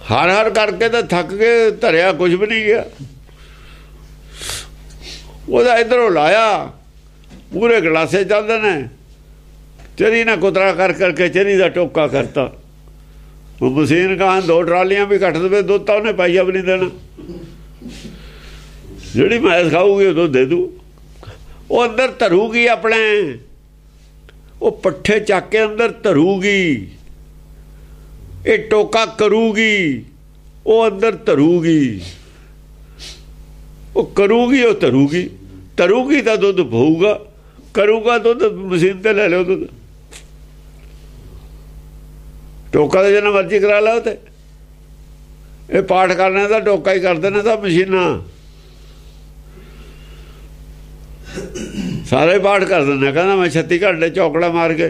Speaker 1: ਹਰ ਹਰ ਕਰਕੇ ਤਾਂ ਥੱਕ ਕੇ ਧਰਿਆ ਕੁਝ ਵੀ ਨਹੀਂ ਗਿਆ। ਉਹਦਾ ਇੱਧਰੋਂ ਲਾਇਆ, ਪੂਰੇ ਗਲਾਸੇ ਚੱਲਦੇ ਨੇ, ਚਰੀ ਨਾ ਕੁਤਰਾ ਕਰ ਕਰਕੇ ਚਰੀ ਦਾ ਟੋਕਾ ਕਰਤਾ। ਉਹ ਮਸ਼ੀਨ ਕਹਾਂ 2 ਟਰਾਲੀਆਂ ਵੀ ਕੱਟ ਦੇਵੇ ਦੁੱਧ ਤਾਂ ਉਹਨੇ ਪਾਈਆ ਵੀ ਨਹੀਂ ਦੇਣਾ। ਜਿਹੜੀ ਮੈਸ ਖਾਊਗੀ ਉਹ ਦੁੱਧ ਦੇ ਦੂ। ਉਹ ਅੰਦਰ ਧਰੂਗੀ ਆਪਣੇ, ਉਹ ਪੱਠੇ ਚੱਕ ਕੇ ਅੰਦਰ ਧਰੂਗੀ, ਇਹ ਟੋਕਾ ਕਰੂਗੀ, ਉਹ ਅੰਦਰ ਧਰੂਗੀ, ਉਹ ਕਰੂਗੀ, ਉਹ ਧਰੂਗੀ। ਧਰੂਗੀ ਤਾਂ ਦੁੱਧ ਪਊਗਾ, ਕਰੂਗਾ ਦੁੱਧ ਮਸ਼ੀਨ ਤੇ ਲੈ ਲਿਓ ਦੁੱਧ। ਟੋਕਾ ਤਾਂ ਜਿੰਨਾ ਮਰਜ਼ੀ ਕਰਾ ਲਓ। ਤੇ ਇਹ ਪਾਠ ਕਰਨੇ ਦਾ ਟੋਕਾ ਹੀ ਕਰਦੇ ਨੇ ਤਾਂ ਮਸ਼ੀਨਾਂ ਸਾਰੇ ਪਾਠ ਕਰ ਦਿੰਦੇ। ਕਹਿੰਦਾ ਮੈਂ 36 ਘੰਟੇ ਚੌਕੜਾ ਮਾਰ ਕੇ,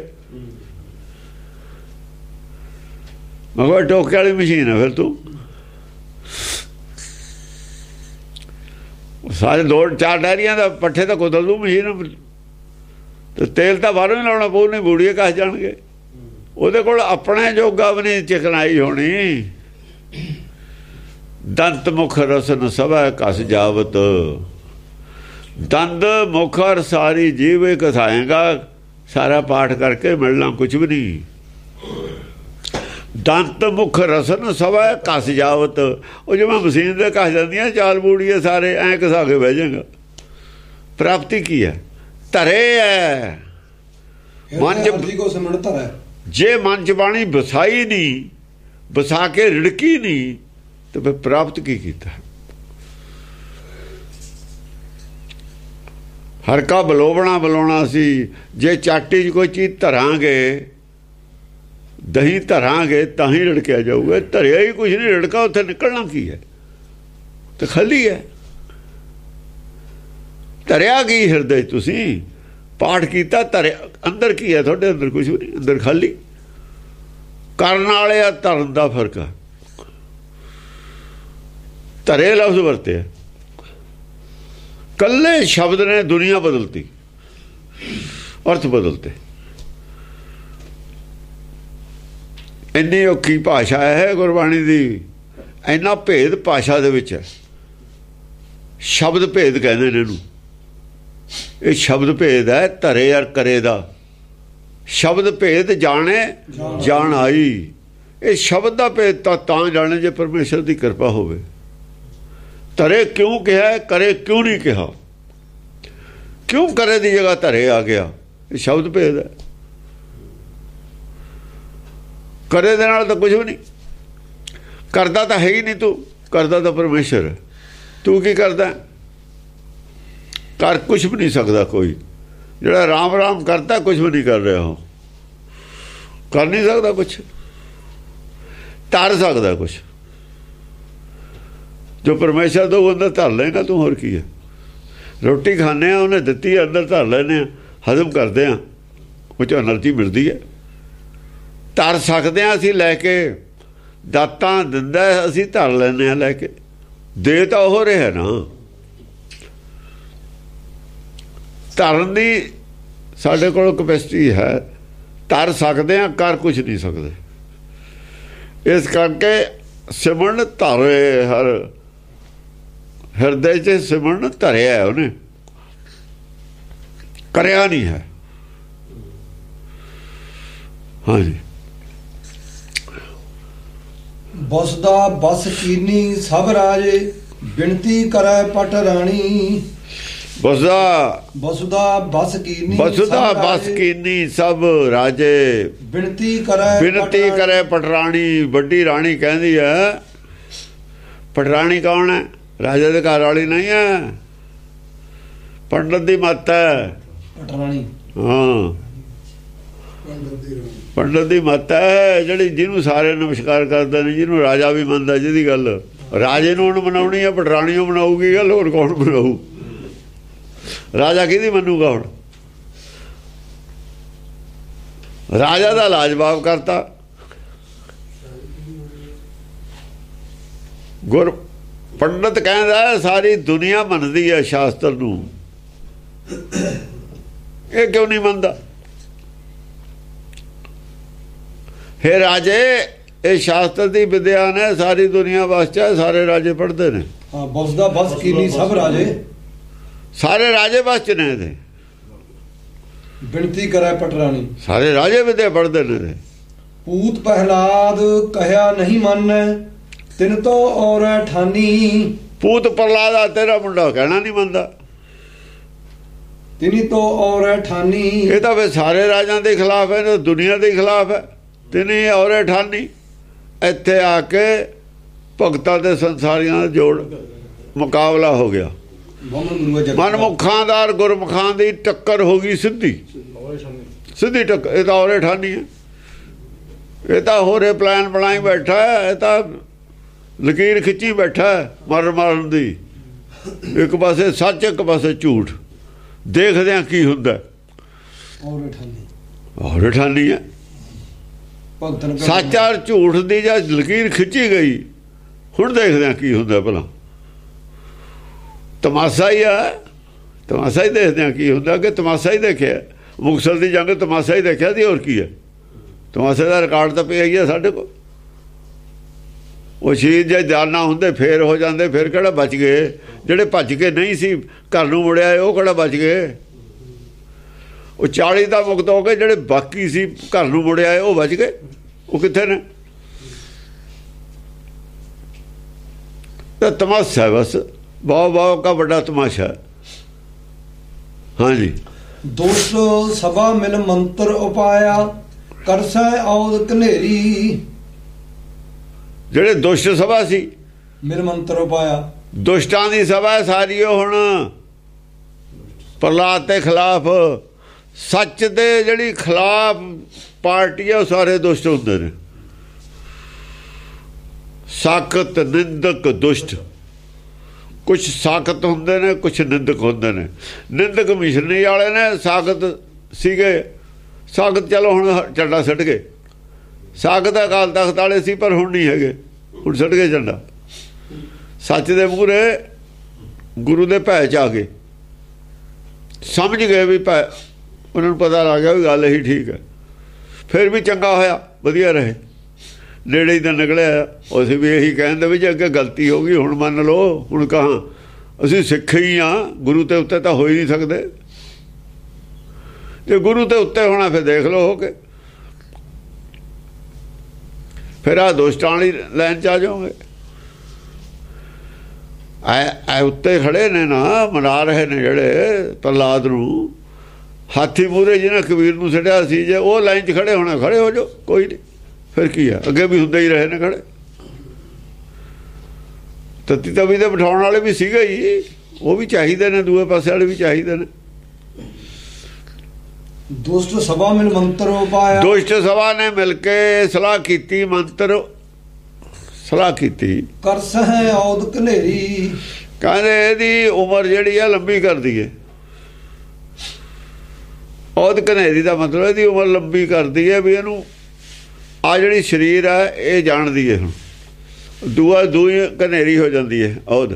Speaker 1: ਮੈਂ ਕਿਹਾ ਟੋਕੇ ਵਾਲੀ ਮਸ਼ੀਨ ਹੈ। ਫਿਰ ਤੂੰ ਸਾਰੇ 2-4 ਡੈਰੀਆਂ ਦਾ ਪੱਠੇ ਤਾਂ ਕੁਦਲ ਦੂ ਮਸ਼ੀਨ, ਤੇ ਤੇਲ ਤਾਂ ਬਾਹਰੋਂ ਹੀ ਲਾਉਣਾ ਪਊ, ਨਹੀਂ ਬੂੜੀਏ ਕੱਸ ਜਾਣਗੇ। ਉਹਦੇ ਕੋਲ ਆਪਣੇ ਜੋਗਾ ਵੀ ਨਹੀਂ ਚਿਕਨਾਈ ਹੋਣੀ। ਦੰਤ ਮੁਖ ਰਸਨ ਸਭੈ ਕਸ ਜਾਵਤ, ਦੰਦ ਮੁਖ ਔਰ ਸਾਰੀ ਜੀਵੇ ਕਥਾਏਗਾ। ਸਾਰਾ ਪਾਠ ਕਰਕੇ ਮਿਲਣਾ ਕੁਝ ਵੀ ਨਹੀਂ। ਦੰਤ ਮੁਖ ਰਸਨ ਸਭੈ ਕਸ ਜਾਵਤ, ਉਹ ਜਿਵੇਂ ਮਸ਼ੀਨ ਦੇ ਕਸ ਜਾਂਦੀਆਂ ਚਾਲ ਬੂੜੀਏ ਸਾਰੇ ਐਂ ਘਸਾ ਕੇ ਬਹਿ ਜਾਏਗਾ। ਪ੍ਰਾਪਤੀ ਕੀ ਹੈ? ਧਰੇ ਹੈ ਮਨ ਚ। ਜੇ ਮਨ ਚ ਬਾਣੀ ਵਸਾਈ ਨਹੀਂ, ਵਸਾ ਕੇ ਰਿੜਕੀ ਨਹੀਂ, ਤੇ ਫਿਰ ਪ੍ਰਾਪਤ ਕੀ ਕੀਤਾ? ਹਰ ਕਾ ਬਲੋਣਾ ਸੀ। ਜੇ ਚਾਟੀ 'ਚ ਕੋਈ ਚੀਜ਼ ਧਰਾਂਗੇ, ਦਹੀਂ ਧਰਾਂਗੇ ਤਾਂ ਹੀ ਰਿੜਕਿਆ ਜਾਊਗਾ। ਧਰਿਆ ਹੀ ਕੁਝ ਨਹੀਂ, ਰਿੜਕਾ ਉੱਥੇ ਨਿਕਲਣਾ ਕੀ ਹੈ? ਤੇ ਖਾਲੀ ਹੈ। ਧਰਿਆ ਕੀ ਹਿਰਦੇ? ਤੁਸੀਂ ਪਾਠ ਕੀਤਾ, ਧਰਿਆ ਅੰਦਰ ਕੀ ਹੈ? ਤੁਹਾਡੇ ਅੰਦਰ ਕੁਝ ਵੀ ਨਹੀਂ, ਅੰਦਰ ਖਾਲੀ। ਕਰਨ ਵਾਲੇ ਆ ਧਰਨ ਦਾ ਫਰਕ ਹੈ। ਧਰੇ ਲਫ਼ਜ਼ ਵਰਤੇ, ਕੱਲੇ ਸ਼ਬਦ ਨੇ ਦੁਨੀਆ ਬਦਲਤੀ, ਅਰਥ ਬਦਲਤੇ। ਇੰਨੀ ਔਖੀ ਭਾਸ਼ਾ ਹੈ ਗੁਰਬਾਣੀ ਦੀ, ਇੰਨਾ ਭੇਦ ਭਾਸ਼ਾ ਦੇ ਵਿੱਚ ਹੈ। ਸ਼ਬਦ ਭੇਦ ਕਹਿੰਦੇ ਨੇ ਇਹਨੂੰ। ਇਹ ਸ਼ਬਦ ਭੇਦ ਹੈ ਧਰੇ ਔਰ ਕਰੇ ਦਾ। ਸ਼ਬਦ ਭੇਦ ਜਾਣੇ ਜਾਣ ਆਈ। ਇਹ ਸ਼ਬਦ ਦਾ ਭੇਦ ਤਾਂ ਜਾਣੇ ਜੇ ਪਰਮੇਸ਼ਰ ਦੀ ਕਿਰਪਾ ਹੋਵੇ। ਧਰੇ ਕਿਉਂ ਕਿਹਾ, ਕਰੇ ਕਿਉਂ ਨਹੀਂ ਕਿਹਾ? ਕਿਉਂ ਕਰੇ ਦੀ ਜਗ੍ਹਾ ਧਰੇ ਆ ਗਿਆ? ਇਹ ਸ਼ਬਦ ਭੇਦ ਹੈ। ਕਰੇ ਦੇ ਨਾਲ ਤਾਂ ਕੁਝ ਵੀ ਨਹੀਂ। ਕਰਦਾ ਤਾਂ ਹੈ ਹੀ ਨਹੀਂ ਤੂੰ, ਕਰਦਾ ਤਾਂ ਪਰਮੇਸ਼ਰ ਹੈ। ਤੂੰ ਕੀ ਕਰਦਾ? ਕਰ ਕੁਝ ਵੀ ਨਹੀਂ ਸਕਦਾ ਕੋਈ। ਜਿਹੜਾ ਰਾਮ ਰਾਮ ਕਰਦਾ ਕੁਝ ਵੀ ਨਹੀਂ ਕਰ ਰਿਹਾ, ਉਹ ਕਰ ਨਹੀਂ ਸਕਦਾ ਕੁਛ। ਧਰ ਸਕਦਾ ਕੁਛ। ਜੋ ਪਰਮੇਸ਼ਰ ਤੋਂ ਅੰਦਰ ਧਰ ਲੈਣਾ ਤੂੰ, ਹੋਰ ਕੀ ਹੈ? ਰੋਟੀ ਖਾਂਦੇ ਆ, ਉਹਨੇ ਦਿੱਤੀ, ਅੰਦਰ ਧਰ ਲੈਂਦੇ ਆ, ਹਜ਼ਮ ਕਰਦੇ ਆ, ਉਹ 'ਚੋਂ ਐਨਰਜੀ ਮਿਲਦੀ ਹੈ। ਧਰ ਸਕਦੇ ਹਾਂ ਅਸੀਂ ਲੈ ਕੇ, ਦਾਤਾਂ ਦਿੰਦਾ ਅਸੀਂ ਧਰ ਲੈਂਦੇ ਹਾਂ ਲੈ ਕੇ। ਦੇ ਤਾਂ ਉਹ ਰਿਹਾ ਨਾ। ਧਰਨ ਦੀ ਸਾਡੇ ਕੋਲ ਕਪੈਸਿਟੀ ਹੈ, ਧਰ ਸਕਦੇ ਹਾਂ, ਕਰ ਕੁਛ ਨਹੀਂ ਸਕਦੇ। ਇਸ ਕਰਕੇ ਸਿਮਰਨ ਧਰੇ, ਹਰ ਹਿਰਦੇ 'ਚ ਸਿਮਰਨ ਧਰਿਆ ਉਹਨੇ, ਕਰਿਆ ਨਹੀਂ ਹੈ। ਹਾਂਜੀ।
Speaker 2: ਬਸਦਾ ਬਸ ਕੀਨੀ ਸਭ ਰਾਜੇ, ਬਿਨਤੀ ਕਰੈ ਪਟ ਰਾਣੀ। ਬਸਦਾ ਬਸ ਕੀਨੀ ਸਭ ਰਾਜੇ, ਬਿਨਤੀ ਕਰੇ ਪਟਰਾਣੀ। ਵੱਡੀ ਰਾਣੀ ਕਹਿੰਦੀ ਹੈ। ਪਟਰਾਣੀ ਕੌਣ ਹੈ? ਰਾਜੇ ਦੇ ਘਰ ਵਾਲੀ ਨਹੀਂ ਹੈ, ਪੰਡਤ ਦੀ ਮੱਤ ਹੈ ਪਟਰਾਣੀ। ਹਾਂ, ਪੰਡਤ ਦੀ ਮੱਤ ਹੈ, ਜਿਹੜੀ ਜਿਹਨੂੰ ਸਾਰੇ ਨਮਸਕਾਰ ਕਰਦੇ ਨੇ, ਜਿਹਨੂੰ ਰਾਜਾ ਵੀ ਮੰਨਦਾ। ਜਿਹਦੀ ਗੱਲ ਰਾਜੇ ਨੂੰ ਹੁਣ ਮਨਾਉਣੀ ਹੈ, ਪਟਰਾਣੀ ਨੂੰ ਮਨਾਊਗੀ ਗੱਲ, ਹੋਰ ਕੌਣ ਮਨਾਊ? ਰਾਜਾ ਕਿਹਦੀ ਮੰਨੂਗਾ? ਹੁਣ ਰਾਜਾ ਦਾ ਲਾਜਵਾਬ ਕਰਤਾ। ਗੁਰ ਪੰਡਤ ਕਹਿੰਦਾ ਸਾਰੀ ਦੁਨੀਆ ਮੰਨਦੀ ਹੈ ਸ਼ਾਸਤਰ ਨੂੰ, ਇਹ ਕਿਉਂ ਨਹੀਂ ਮੰਨਦਾ? ਹੇ ਰਾਜੇ,
Speaker 1: ਇਹ ਸ਼ਾਸਤਰ ਦੀ ਵਿਦਿਆ ਨੇ, ਸਾਰੀ ਦੁਨੀਆ ਵਾਸਤੇ ਸਾਰੇ ਰਾਜੇ ਪੜ੍ਹਦੇ ਨੇ।
Speaker 2: ਹਾਂ, ਬਸ ਦਾ ਬਸ ਕੀਨੀ ਸਭ ਰਾਜੇ,
Speaker 1: ਸਾਰੇ ਰਾਜੇ ਵਾਸਤੇ ਨੇ ਇਹਦੇ।
Speaker 2: ਬਿਨਤੀ ਕਰੇ ਪਟਰਾਣੀ,
Speaker 1: ਸਾਰੇ ਰਾਜੇ ਵਿਦਿਆ ਪੜ੍ਹਦੇ ਨੇ।
Speaker 2: ਪੂਤ ਪ੍ਰਹਿਲਾਦ ਕਹਿਆ ਨਹੀਂ ਮੰਨੈ, ਤਿਨ ਤੋਂ ਔਰ ਠਾਨੀ।
Speaker 1: ਪੂਤ ਪ੍ਰਹਿਲਾਦ ਆ ਤੇਰਾ ਮੁੰਡਾ ਕਹਿਣਾ ਨਹੀਂ ਮੰਨਦਾ,
Speaker 2: ਤਿਨੀ ਤੋਂ ਔਰ ਠਾਨੀ।
Speaker 1: ਇਹ ਤਾਂ ਵੇ ਸਾਰੇ ਰਾਜਾਂ ਦੇ ਖਿਲਾਫ ਹੈ, ਦੁਨੀਆ ਦੇ ਖਿਲਾਫ ਹੈ। ਤਿਨੀ ਔਰ ਠਾਨੀ, ਇੱਥੇ ਆ ਕੇ ਭਗਤਾਂ ਦੇ ਸੰਸਾਰੀਆਂ ਦਾ ਜੋੜ ਮੁਕਾਬਲਾ ਹੋ ਗਿਆ। ਮਨਮੁਖਾਂ ਦਾ ਗੁਰਮੁਖਾਂ ਦੀ ਟੱਕਰ ਹੋ ਗਈ, ਸਿੱਧੀ ਸਿੱਧੀ ਟੱਕਰ। ਇਹ ਤਾਂ ਔਰੇ ਠਾਨੀ ਹੈ, ਇਹ ਤਾਂ ਹੋਰੇ ਪਲਾਨ ਬਣਾਈ ਬੈਠਾ ਹੈ, ਇਹ ਤਾਂ ਲਕੀਰ ਖਿੱਚੀ ਬੈਠਾ ਹੈ ਮਾਰਨ ਦੀ। ਇੱਕ ਪਾਸੇ ਸੱਚ, ਇੱਕ ਪਾਸੇ ਝੂਠ। ਦੇਖਦੇ ਆ ਕੀ ਹੁੰਦਾ। ਔਰੇ ਠਾਨੀ ਹੈ, ਸੱਚ ਔਰ ਝੂਠ ਦੀ ਜਦ ਲਕੀਰ ਖਿੱਚੀ ਗਈ, ਹੁਣ ਦੇਖਦੇ ਆ ਕੀ ਹੁੰਦਾ। ਭਲਾ ਤਮਾਸ਼ਾ ਹੀ ਆ, ਤਮਾਸ਼ਾ ਹੀ ਦੇਖਦੇ ਆ ਕੀ ਹੁੰਦਾ। ਕਿ ਤਮਾਸ਼ਾ ਹੀ ਦੇਖਿਆ, ਮੁਕਤਸਰ ਦੀ ਜੰਗ ਤਮਾਸ਼ਾ ਹੀ ਦੇਖਿਆ ਸੀ, ਹੋਰ ਕੀ ਹੈ। ਤਮਾਸ਼ੇ ਦਾ ਰਿਕਾਰਡ ਤਾਂ ਪਿਆ ਹੀ ਆ ਸਾਡੇ ਕੋਲ। ਉਹ ਸ਼ਹੀਦ ਜੇ ਜਾਨਾ ਹੁੰਦੇ ਫੇਰ ਹੋ ਜਾਂਦੇ, ਫਿਰ ਕਿਹੜਾ ਬਚ ਗਏ। ਜਿਹੜੇ ਭੱਜ ਕੇ ਨਹੀਂ ਸੀ ਘਰ ਨੂੰ ਮੁੜਿਆ, ਉਹ ਕਿਹੜਾ ਬਚ ਗਏ। ਉਹ 40 ਦਾ ਮੁਕਤ ਹੋ ਗਏ, ਜਿਹੜੇ ਬਾਕੀ ਸੀ ਘਰ ਨੂੰ ਮੁੜਿਆ ਉਹ ਬਚ ਗਏ। ਉਹ ਕਿੱਥੇ ਨੇ? ਤਾਂ ਤਮਾਸ਼ਾ ਬਸ, ਬਹੁਤ ਕਾ ਵੱਡਾ ਤਮਾਸ਼ਾ। ਹਾਂਜੀ,
Speaker 2: ਦੋਸ਼ ਸਭਾ ਮਿਲ ਮੰਤਰ ਉਪਾਇਆ, ਕਰਸੈ ਔਦ ਕਨੇਰੀ।
Speaker 1: ਜਿਹੜੇ ਦੁਸ਼ਟ ਸਭਾ ਸੀ,
Speaker 2: ਮਿਲ ਮੰਤਰ ਉਪਾਇਆ,
Speaker 1: ਦੁਸ਼ਟਾਂ ਦੀ ਸਭਾ ਸਾਰੀ। ਉਹ ਹੁਣ ਪ੍ਰਹਲਾਦ ਦੇ ਖਿਲਾਫ, ਸੱਚ ਦੇ ਜਿਹੜੀ ਖਿਲਾਫ ਪਾਰਟੀ ਆ, ਉਹ ਸਾਰੇ ਦੁਸ਼ਟ ਹੁੰਦੇ ਨੇ। ਸਾਖਤ, ਨਿੰਦਕ, ਦੁਸ਼ਟ। ਕੁਛ ਸਾਖਤ ਹੁੰਦੇ ਨੇ, ਕੁਛ ਨਿੰਦਕ ਹੁੰਦੇ ਨੇ। ਨਿੰਦਕ ਮਿਸ਼ਰਨੀ ਵਾਲੇ ਨੇ, ਸਾਖਤ ਸੀਗੇ। ਸਾਖਤ ਚਲੋ ਹੁਣ ਝੰਡਾ ਛੱਡ ਗਏ। ਸਾਖਤ ਅਕਾਲ ਤਖਤ ਵਾਲੇ ਸੀ, ਪਰ ਹੁਣ ਨਹੀਂ ਹੈਗੇ, ਹੁਣ ਛੱਡ ਗਏ ਝੰਡਾ। ਸੱਚ ਦੇ ਮੂਹਰੇ ਗੁਰੂ ਦੇ ਭੈ ਚ ਆ ਗਏ, ਸਮਝ ਗਏ ਵੀ ਭੈ, ਉਹਨਾਂ ਨੂੰ ਪਤਾ ਲੱਗ ਗਿਆ ਵੀ ਗੱਲ ਇਹੀ ਠੀਕ ਹੈ। ਫਿਰ ਵੀ ਚੰਗਾ ਹੋਇਆ, ਵਧੀਆ ਰਹੇ, ਨੇੜੇ ਹੀ ਤਾਂ ਨਿਕਲਿਆ। ਅਸੀਂ ਵੀ ਇਹੀ ਕਹਿੰਦੇ ਵੀ ਜੇ ਅੱਗੇ ਗਲਤੀ ਹੋ ਗਈ ਹੁਣ ਮੰਨ ਲਓ। ਹੁਣ ਕਹਾਂ ਅਸੀਂ ਸਿੱਖ ਹੀ ਹਾਂ, ਗੁਰੂ ਤੇ ਉੱਤੇ ਤਾਂ ਹੋ ਹੀ ਨਹੀਂ ਸਕਦੇ। ਜੇ ਗੁਰੂ ਤੇ ਉੱਤੇ ਹੋਣਾ ਫਿਰ ਦੇਖ ਲਓ ਹੋ ਕੇ, ਫਿਰ ਆਹ ਦੋਸਤਾਂ ਵਾਲੀ ਲਾਈਨ 'ਚ ਆ ਜਾਓਗੇ। ਐ ਉੱਤੇ ਖੜੇ ਨੇ ਨਾ, ਮਨਾ ਰਹੇ ਨੇ ਜਿਹੜੇ ਪ੍ਰਹਲਾਦ ਨੂੰ। ਹਾਥੀ ਮੂਹਰੇ ਜਿਹਨੇ ਕਬੀਰ ਨੂੰ ਛੱਡਿਆ ਸੀ, ਜੇ ਉਹ ਲਾਈਨ 'ਚ ਖੜੇ ਹੋਣਾ, ਖੜੇ ਹੋ ਜਾਓ, ਕੋਈ ਨਹੀਂ। ਫਿਰ ਕੀ ਆ, ਅੱਗੇ ਵੀ ਹੁੰਦੇ ਹੀ ਰਹੇ ਨੇ ਖੜੇ। ਤਤੀ ਤਵੀ ਦੇ ਬਿਠਾਉਣ ਵਾਲੇ ਵੀ ਸੀਗੇ ਹੀ, ਉਹ ਵੀ ਚਾਹੀਦੇ ਨੇ, ਦੂਏ ਪਾਸੇ ਵਾਲੇ ਵੀ ਚਾਹੀਦੇ ਨੇ।
Speaker 2: ਦੁਸ਼ਟ ਸਭਾ ਮਿਲ ਮੰਤਰ ਉਪਾਇਆ,
Speaker 1: ਦੁਸ਼ਟ ਸਭਾ ਨੇ ਮਿਲ ਕੇ ਸਲਾਹ ਕੀਤੀ, ਮੰਤਰ ਸਲਾਹ ਕੀਤੀ।
Speaker 2: ਕਰਸਹਿ ਔਦ ਕਨੇਰੀ,
Speaker 1: ਕਹਿੰਦੇ ਇਹਦੀ ਉਮਰ ਜਿਹੜੀ ਆ ਲੰਬੀ ਕਰ ਦਈਏ। ਔਦ ਕਨੇਰੀ ਦਾ ਮਤਲਬ ਇਹਦੀ ਉਮਰ ਲੰਬੀ ਕਰਦੀ ਹੈ, ਵੀ ਇਹਨੂੰ ਆ ਜਿਹੜੀ ਸਰੀਰ ਹੈ ਇਹ ਜਾਣਦੀ ਹੈ। ਹੁਣ ਦੂਈ ਕਨੇਰੀ ਹੋ ਜਾਂਦੀ ਹੈ ਔਦ।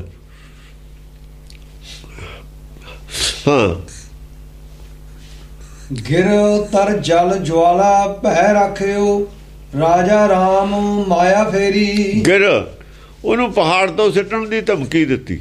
Speaker 1: ਹਾਂ,
Speaker 2: ਗਿਰ ਤਰ ਜਲ ਜਵਾਲਾ ਭੈ ਰੱਖਿਓ, ਰਾਜਾ ਰਾਮ ਮਾਇਆ ਫੇਰੀ।
Speaker 1: ਗਿਰ, ਉਹਨੂੰ ਪਹਾੜ ਤੋਂ ਸਿੱਟਣ ਦੀ ਧਮਕੀ ਦਿੱਤੀ।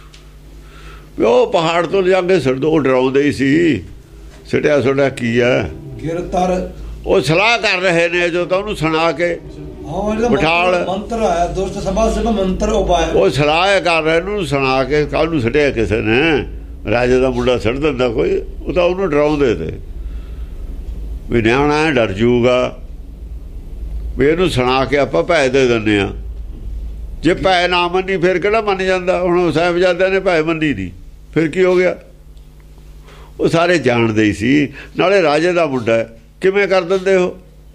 Speaker 1: ਉਹ ਪਹਾੜ ਤੋਂ ਲਿਜਾ ਕੇ ਸਿੱਟ ਦੋ। ਉਹ ਡਰਾਉਂਦੇ ਹੀ ਸੀ, ਸਿੱਟਿਆ ਸੁੱਟਿਆ ਕੀ ਹੈ।
Speaker 2: ਗਿਰ ਤਰ,
Speaker 1: ਉਹ ਸਲਾਹ ਕਰ ਰਹੇ ਨੇ ਜੋ, ਤਾਂ ਉਹਨੂੰ ਸੁਣਾ ਕੇ ਬਿਠਾਲ।
Speaker 2: ਮੰਤਰ ਆਇਆ ਦੁਸ਼ਟ ਸਭਾ ਸੇ ਮੰਤਰ ਉਪਾਇਆ।
Speaker 1: ਉਹ ਸਲਾਹ ਕਰ ਰਹੇ ਨੂੰ ਸੁਣਾ ਕੇ, ਕੱਲ ਨੂੰ ਸਿੱਟਿਆ ਕਿਸੇ ਨੇ, ਰਾਜੇ ਦਾ ਮੁੰਡਾ ਸਿੱਟ ਦਿੰਦਾ ਕੋਈ। ਉਹ ਤਾਂ ਉਹਨੂੰ ਡਰਾਉਂਦੇ ਤੇ ਵੀ ਨਿਆਣਾ ਡਰ ਜੂਗਾ, ਵੀ ਇਹਨੂੰ ਸੁਣਾ ਕੇ ਆਪਾਂ ਭੈ ਦੇ ਦਿੰਦੇ ਹਾਂ। ਜੇ ਭੈ ਨਾ ਮੰਨੀ ਫਿਰ ਕਿਹੜਾ ਮੰਨ ਜਾਂਦਾ। ਹੁਣ ਸਾਹਿਬਜ਼ਾਦਿਆਂ ਨੇ ਭੈ ਮੰਨੀ ਨਹੀਂ, ਫਿਰ ਕੀ ਹੋ ਗਿਆ। ਉਹ ਸਾਰੇ ਜਾਣਦੇ ਹੀ ਸੀ, ਨਾਲੇ ਰਾਜੇ ਦਾ ਮੁੰਡਾ, ਕਿਵੇਂ ਕਰ ਦਿੰਦੇ ਹੋ।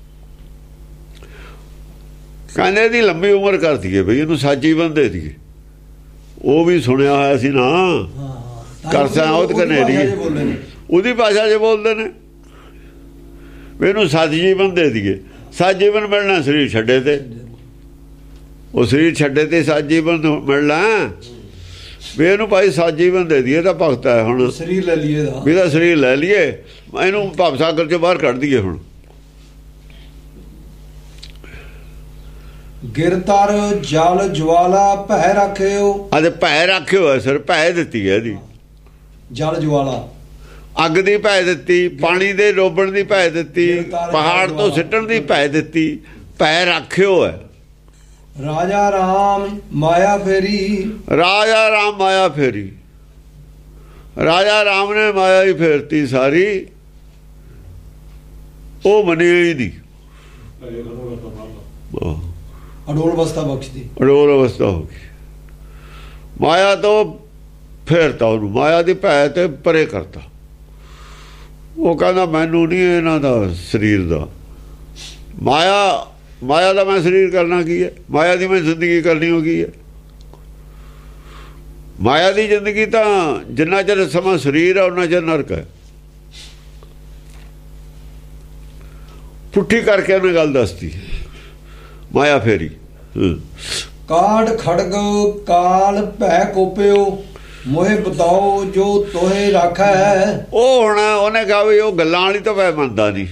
Speaker 1: ਕਹਿੰਦੇ ਇਹਦੀ ਲੰਬੀ ਉਮਰ ਕਰ ਦਈਏ ਬਈ, ਇਹਨੂੰ ਸਾਜੀ ਬੰਦੇ ਦੀਏ। ਉਹ ਵੀ ਸੁਣਿਆ ਹੋਇਆ ਸੀ ਨਾ, ਕਰਸਾ ਔਦ ਕਨੇਰੀ, ਉਹਦੀ ਭਾਸ਼ਾ 'ਚ ਬੋਲਦੇ ਨੇ। ਇਹਨੂੰ ਸੱਚ ਜੀਵਨ ਦੇ ਦਈਏ। ਸੱਚ ਜੀਵਨ ਮਿਲਣਾ ਸਰੀਰ ਛੱਡੇ ਤੇ, ਉਹ ਸਰੀਰ ਛੱਡੇ ਤੇ ਸੱਚ ਜੀਵਨ ਮਿਲਣਾ। ਵੀ ਇਹਨੂੰ ਭਾਈ ਸੱਚ ਜੀਵਨ ਦੇ ਦਈਏ, ਤਾਂ ਭਗਤ ਹੈ ਹੁਣ,
Speaker 2: ਸਰੀਰ ਲੈ ਲਈਏ,
Speaker 1: ਵੀ ਇਹਦਾ ਸਰੀਰ ਲੈ ਲਈਏ, ਇਹਨੂੰ ਭਵ ਸਾਗਰ 'ਚੋਂ ਬਾਹਰ ਕੱਢ ਦਈਏ। ਹੁਣ
Speaker 3: ਗਿਰਤਰ ਜਲ ਜਵਾਲਾ ਭੈ ਰੱਖਿਓ।
Speaker 1: ਅਦੇ ਭੈ ਰੱਖਿਓ ਹੈ ਸਰ, ਭੈ ਦਿੱਤੀ ਹੈ ਇਹਦੀ।
Speaker 3: ਜਲ ਜਵਾਲਾ
Speaker 1: ਅੱਗ ਦੀ ਭੈ ਦਿੱਤੀ, ਪਾਣੀ ਦੇ ਡੋਬਣ ਦੀ ਭੈ ਦਿੱਤੀ, ਪਹਾੜ ਤੋਂ ਸਿੱਟਣ ਦੀ ਭੈ ਦਿੱਤੀ। ਭੈ ਰੱਖਿਓ ਹੈ।
Speaker 3: ਰਾਜਾ ਰਾਮ ਮਾਇਆ ਫੇਰੀ।
Speaker 1: ਰਾਜਾ ਰਾਮ ਮਾਇਆ ਫੇਰੀ। ਰਾਜਾ ਰਾਮ ਨੇ ਮਾਇਆ ਹੀ ਫੇਰਤੀ ਸਾਰੀ, ਉਹ ਮੰਨਿਆ ਹੀ ਨਹੀਂ।
Speaker 3: ਅਡੋਲ ਅਵਸਥਾ ਬਖਸ਼ਦੀ,
Speaker 1: ਅਡੋਲ ਅਵਸਥਾ ਹੋ ਗਈ। ਮਾਇਆ ਤੋਂ ਫੇਰਤਾ ਉਹਨੂੰ, ਮਾਇਆ ਦੀ ਭੈ ਤੇ ਪਰੇ ਕਰਤਾ। ਉਹ ਕਹਿੰਦਾ ਮੈਨੂੰ ਨਹੀਂ ਇਹਨਾਂ ਦਾ ਸਰੀਰ ਦਾ, ਮਾਇਆ ਦਾ ਮੈਂ ਸਰੀਰ ਕਰਨਾ ਕੀ ਹੈ, ਮਾਇਆ ਦੀ ਮੈਂ ਜ਼ਿੰਦਗੀ ਕਰਨੀ ਹੋ ਗਈ ਹੈ। ਮਾਇਆ ਦੀ ਜ਼ਿੰਦਗੀ ਤਾਂ ਜਿੰਨਾ ਚਿਰ ਸਮਾਂ ਸਰੀਰ ਹੈ ਉਹਨਾਂ ਚਿਰ ਨਰਕ ਹੈ। ਪੁੱਠੀ ਕਰਕੇ ਉਹਨੇ ਗੱਲ ਦੱਸਤੀ, ਮਾਇਆ ਫੇਰੀ।
Speaker 3: ਕਾੜ ਖੜਗ ਕਾਲ ਭੈ ਕੋਪਿਓ, ਮੋਹਿ ਬਤਾਓ ਜੋ ਤੋਹੇ ਰੱਖੈ। ਉਹ
Speaker 1: ਹੁਣ ਉਹਨੇ ਕਹਾ ਵੀ ਉਹ ਗੱਲਾਂ ਵਾਲੀ ਤਾਂ ਮੈਂ ਮੰਨਦਾ ਨਹੀਂ।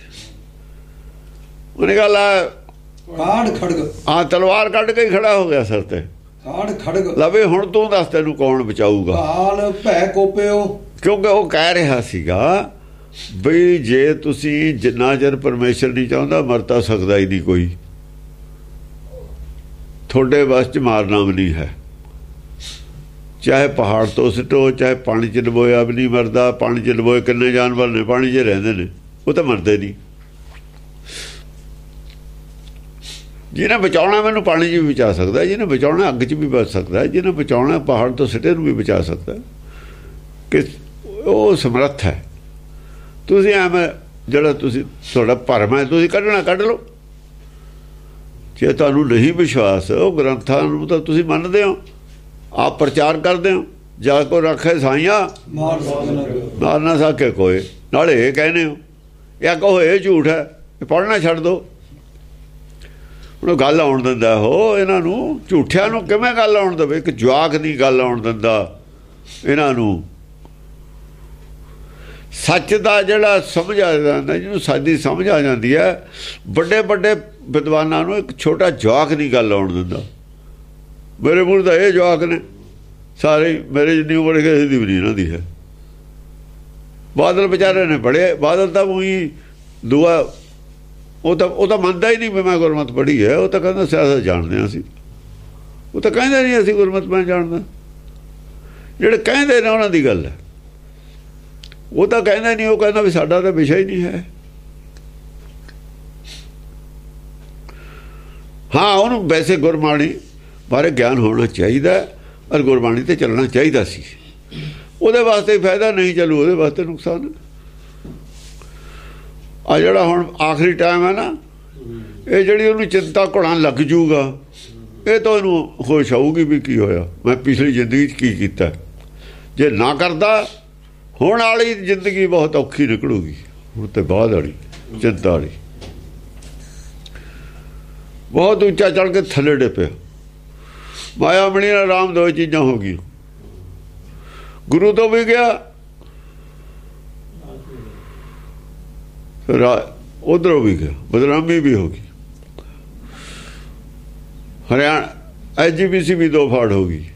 Speaker 1: ਉਹਨੇ ਗੱਲ
Speaker 3: ਕਾੜ ਖੜਗ,
Speaker 1: ਹਾਂ ਤਲਵਾਰ ਕੱਢ ਕੇ ਹੀ ਖੜਾ ਹੋ ਗਿਆ ਸਿਰ ਤੇ।
Speaker 3: ਕਾੜ ਖੜਗ
Speaker 1: ਲਵੇ ਹੁਣ ਤੂੰ ਦੱਸ ਤੈਨੂੰ ਕੌਣ ਬਚਾਊਗਾ।
Speaker 3: ਕਾਲ ਭੈ ਕੋਪਿਓ,
Speaker 1: ਕਿਉਂਕਿ ਉਹ ਕਹਿ ਰਿਹਾ ਸੀਗਾ ਬਈ ਜੇ ਤੁਸੀਂ ਜਿੰਨਾ ਚਿਰ ਪਰਮੇਸ਼ਰ ਨਹੀਂ ਚਾਹੁੰਦਾ ਮਰ ਤਾਂ ਸਕਦਾ ਹੀ ਨਹੀਂ ਕੋਈ, ਤੁਹਾਡੇ ਬਸ ਚ ਮਾਰਨਾ ਵੀ ਨਹੀਂ ਹੈ। ਚਾਹੇ ਪਹਾੜ ਤੋਂ ਸਿੱਟੋ, ਚਾਹੇ ਪਾਣੀ ਚ ਡਬੋਇਆ ਵੀ ਨਹੀਂ ਮਰਦਾ। ਪਾਣੀ ਚ ਡਬੋਏ ਕਿੰਨੇ ਜਾਨਵਰ ਨੇ ਪਾਣੀ 'ਚ ਰਹਿੰਦੇ ਨੇ, ਉਹ ਤਾਂ ਮਰਦੇ ਨਹੀਂ। ਜਿਹਨੇ ਬਚਾਉਣਾ ਮੈਨੂੰ ਪਾਣੀ 'ਚ ਵੀ ਬਚਾ ਸਕਦਾ, ਜਿਹਨੇ ਬਚਾਉਣਾ ਅੱਗ 'ਚ ਵੀ ਬਚ ਸਕਦਾ, ਜਿਹਨੇ ਬਚਾਉਣਾ ਪਹਾੜ ਤੋਂ ਸਿੱਟੇ ਨੂੰ ਵੀ ਬਚਾ ਸਕਦਾ। ਕਿ ਉਹ ਸਮਰੱਥ ਹੈ। ਤੁਸੀਂ ਐਵੇਂ ਜਿਹੜਾ ਤੁਸੀਂ ਤੁਹਾਡਾ ਭਰਮ ਹੈ ਤੁਸੀਂ ਕੱਢਣਾ ਕੱਢ ਲਓ। ਜੇ ਤੁਹਾਨੂੰ ਨਹੀਂ ਵਿਸ਼ਵਾਸ ਉਹ ਗ੍ਰੰਥਾਂ ਨੂੰ ਤਾਂ ਤੁਸੀਂ ਮੰਨਦੇ ਹੋ, ਆਪ ਪ੍ਰਚਾਰ ਕਰਦੇ ਹੋ। ਜਾ ਕੋ ਰੱਖੇ ਸਾਈਆਂ ਮਾਰ ਨਾ ਸਕੇ ਕੋਏ। ਨਾਲੇ ਇਹ ਕਹਿੰਦੇ ਹੋ ਜਾਂ ਕਹੋ ਇਹ ਝੂਠ ਹੈ, ਇਹ ਪੜ੍ਹਨਾ ਛੱਡ ਦਿਓ। ਹੁਣ ਗੱਲ ਆਉਣ ਦਿੰਦਾ ਉਹ ਇਹਨਾਂ ਨੂੰ, ਝੂਠਿਆਂ ਨੂੰ ਕਿਵੇਂ ਗੱਲ ਆਉਣ ਦੇਵੇ। ਇੱਕ ਜਵਾਕ ਦੀ ਗੱਲ ਆਉਣ ਦਿੰਦਾ ਇਹਨਾਂ ਨੂੰ। ਸੱਚ ਦਾ ਜਿਹੜਾ ਸਮਝ ਆ ਜਾਂਦਾ, ਜਿਹਨੂੰ ਸਾਡੀ ਸਮਝ ਆ ਜਾਂਦੀ ਹੈ, ਵੱਡੇ ਵੱਡੇ ਵਿਦਵਾਨਾਂ ਨੂੰ ਇੱਕ ਛੋਟਾ ਜਵਾਕ ਦੀ ਗੱਲ ਆਉਣ ਦਿੰਦਾ। ਮੇਰੇ ਮੂਹਰੇ ਤਾਂ ਇਹ ਜਵਾਕ ਨੇ ਸਾਰੇ, ਮੇਰੇ ਜਿੰਨੀ ਉਮਰ ਕਿਸੇ ਦੀ ਵੀ ਨਹੀਂ ਇਹਨਾਂ ਦੀ ਹੈ। ਬਾਦਲ ਵਿਚਾਰੇ ਨੇ ਪੜ੍ਹੇ, ਬਾਦਲ ਤਾਂ ਉਹੀ ਦੁਆ, ਉਹ ਤਾਂ ਮੰਨਦਾ ਹੀ ਨਹੀਂ ਵੀ ਮੈਂ ਗੁਰਮਤ ਪੜ੍ਹੀ ਹੈ। ਉਹ ਤਾਂ ਕਹਿੰਦਾ ਸਿਆਸਤ ਜਾਣਦੇ ਹਾਂ ਅਸੀਂ। ਉਹ ਤਾਂ ਕਹਿੰਦੇ ਨਹੀਂ ਅਸੀਂ ਗੁਰਮਤ ਮੈਂ ਜਾਣਦਾ। ਜਿਹੜੇ ਕਹਿੰਦੇ ਨੇ ਉਹਨਾਂ ਦੀ ਗੱਲ ਹੈ। ਉਹ ਤਾਂ ਕਹਿੰਦਾ ਨਹੀਂ, ਉਹ ਕਹਿੰਦਾ ਵੀ ਸਾਡਾ ਤਾਂ ਵਿਸ਼ਾ ਹੀ ਨਹੀਂ ਹੈ। ਹਾਂ ਉਹਨੂੰ ਵੈਸੇ ਗੁਰਬਾਣੀ ਬਾਰੇ ਗਿਆਨ ਹੋਣਾ ਚਾਹੀਦਾ ਔਰ ਗੁਰਬਾਣੀ ਤੇ ਚੱਲਣਾ ਚਾਹੀਦਾ ਸੀ। ਉਹਦੇ ਵਾਸਤੇ ਫਾਇਦਾ ਨਹੀਂ ਚੱਲੂ, ਉਹਦੇ ਵਾਸਤੇ ਨੁਕਸਾਨ। ਆ ਜਿਹੜਾ ਹੁਣ ਆਖਰੀ ਟਾਈਮ ਹੈ ਨਾ, ਇਹ ਜਿਹੜੀ ਉਹਨੂੰ ਚਿੰਤਾ ਘੁੜਾਂ ਲੱਗ ਜੂਗਾ, ਇਹ ਤਾਂ ਉਹਨੂੰ ਹੋਸ਼ ਆਊਗੀ ਵੀ ਕੀ ਹੋਇਆ, ਮੈਂ ਪਿਛਲੀ ਜ਼ਿੰਦਗੀ 'ਚ ਕੀ ਕੀਤਾ। ਜੇ ਨਾ ਕਰਦਾ ਹੁਣ ਵਾਲੀ ਜ਼ਿੰਦਗੀ ਬਹੁਤ ਔਖੀ ਨਿਕਲੂਗੀ। ਹੁਣ ਤੇ ਬਾਅਦ ਵਾਲੀ ਚਿੰਤਾ ਵਾਲੀ ਬਹੁਤ ਉੱਚਾ ਚੜ੍ਹ ਕੇ ਥੱਲੇ ਡਿੱਪਿਆ। ਮਾਇਆ ਬਣੀ ਨਾਲ ਰਾਮ ਦੋ ਚੀਜ਼ਾਂ ਹੋ ਗਈਆਂ। ਗੁਰੂ ਤੋਂ ਵੀ ਗਿਆ, ਉਧਰੋਂ ਵੀ ਗਿਆ, ਬਦਨਾਮੀ ਵੀ ਹੋ ਗਈ। ਹਰਿਆਣਾ SGPC ਵੀ ਦੋ ਫਾੜ ਹੋ ਗਈ।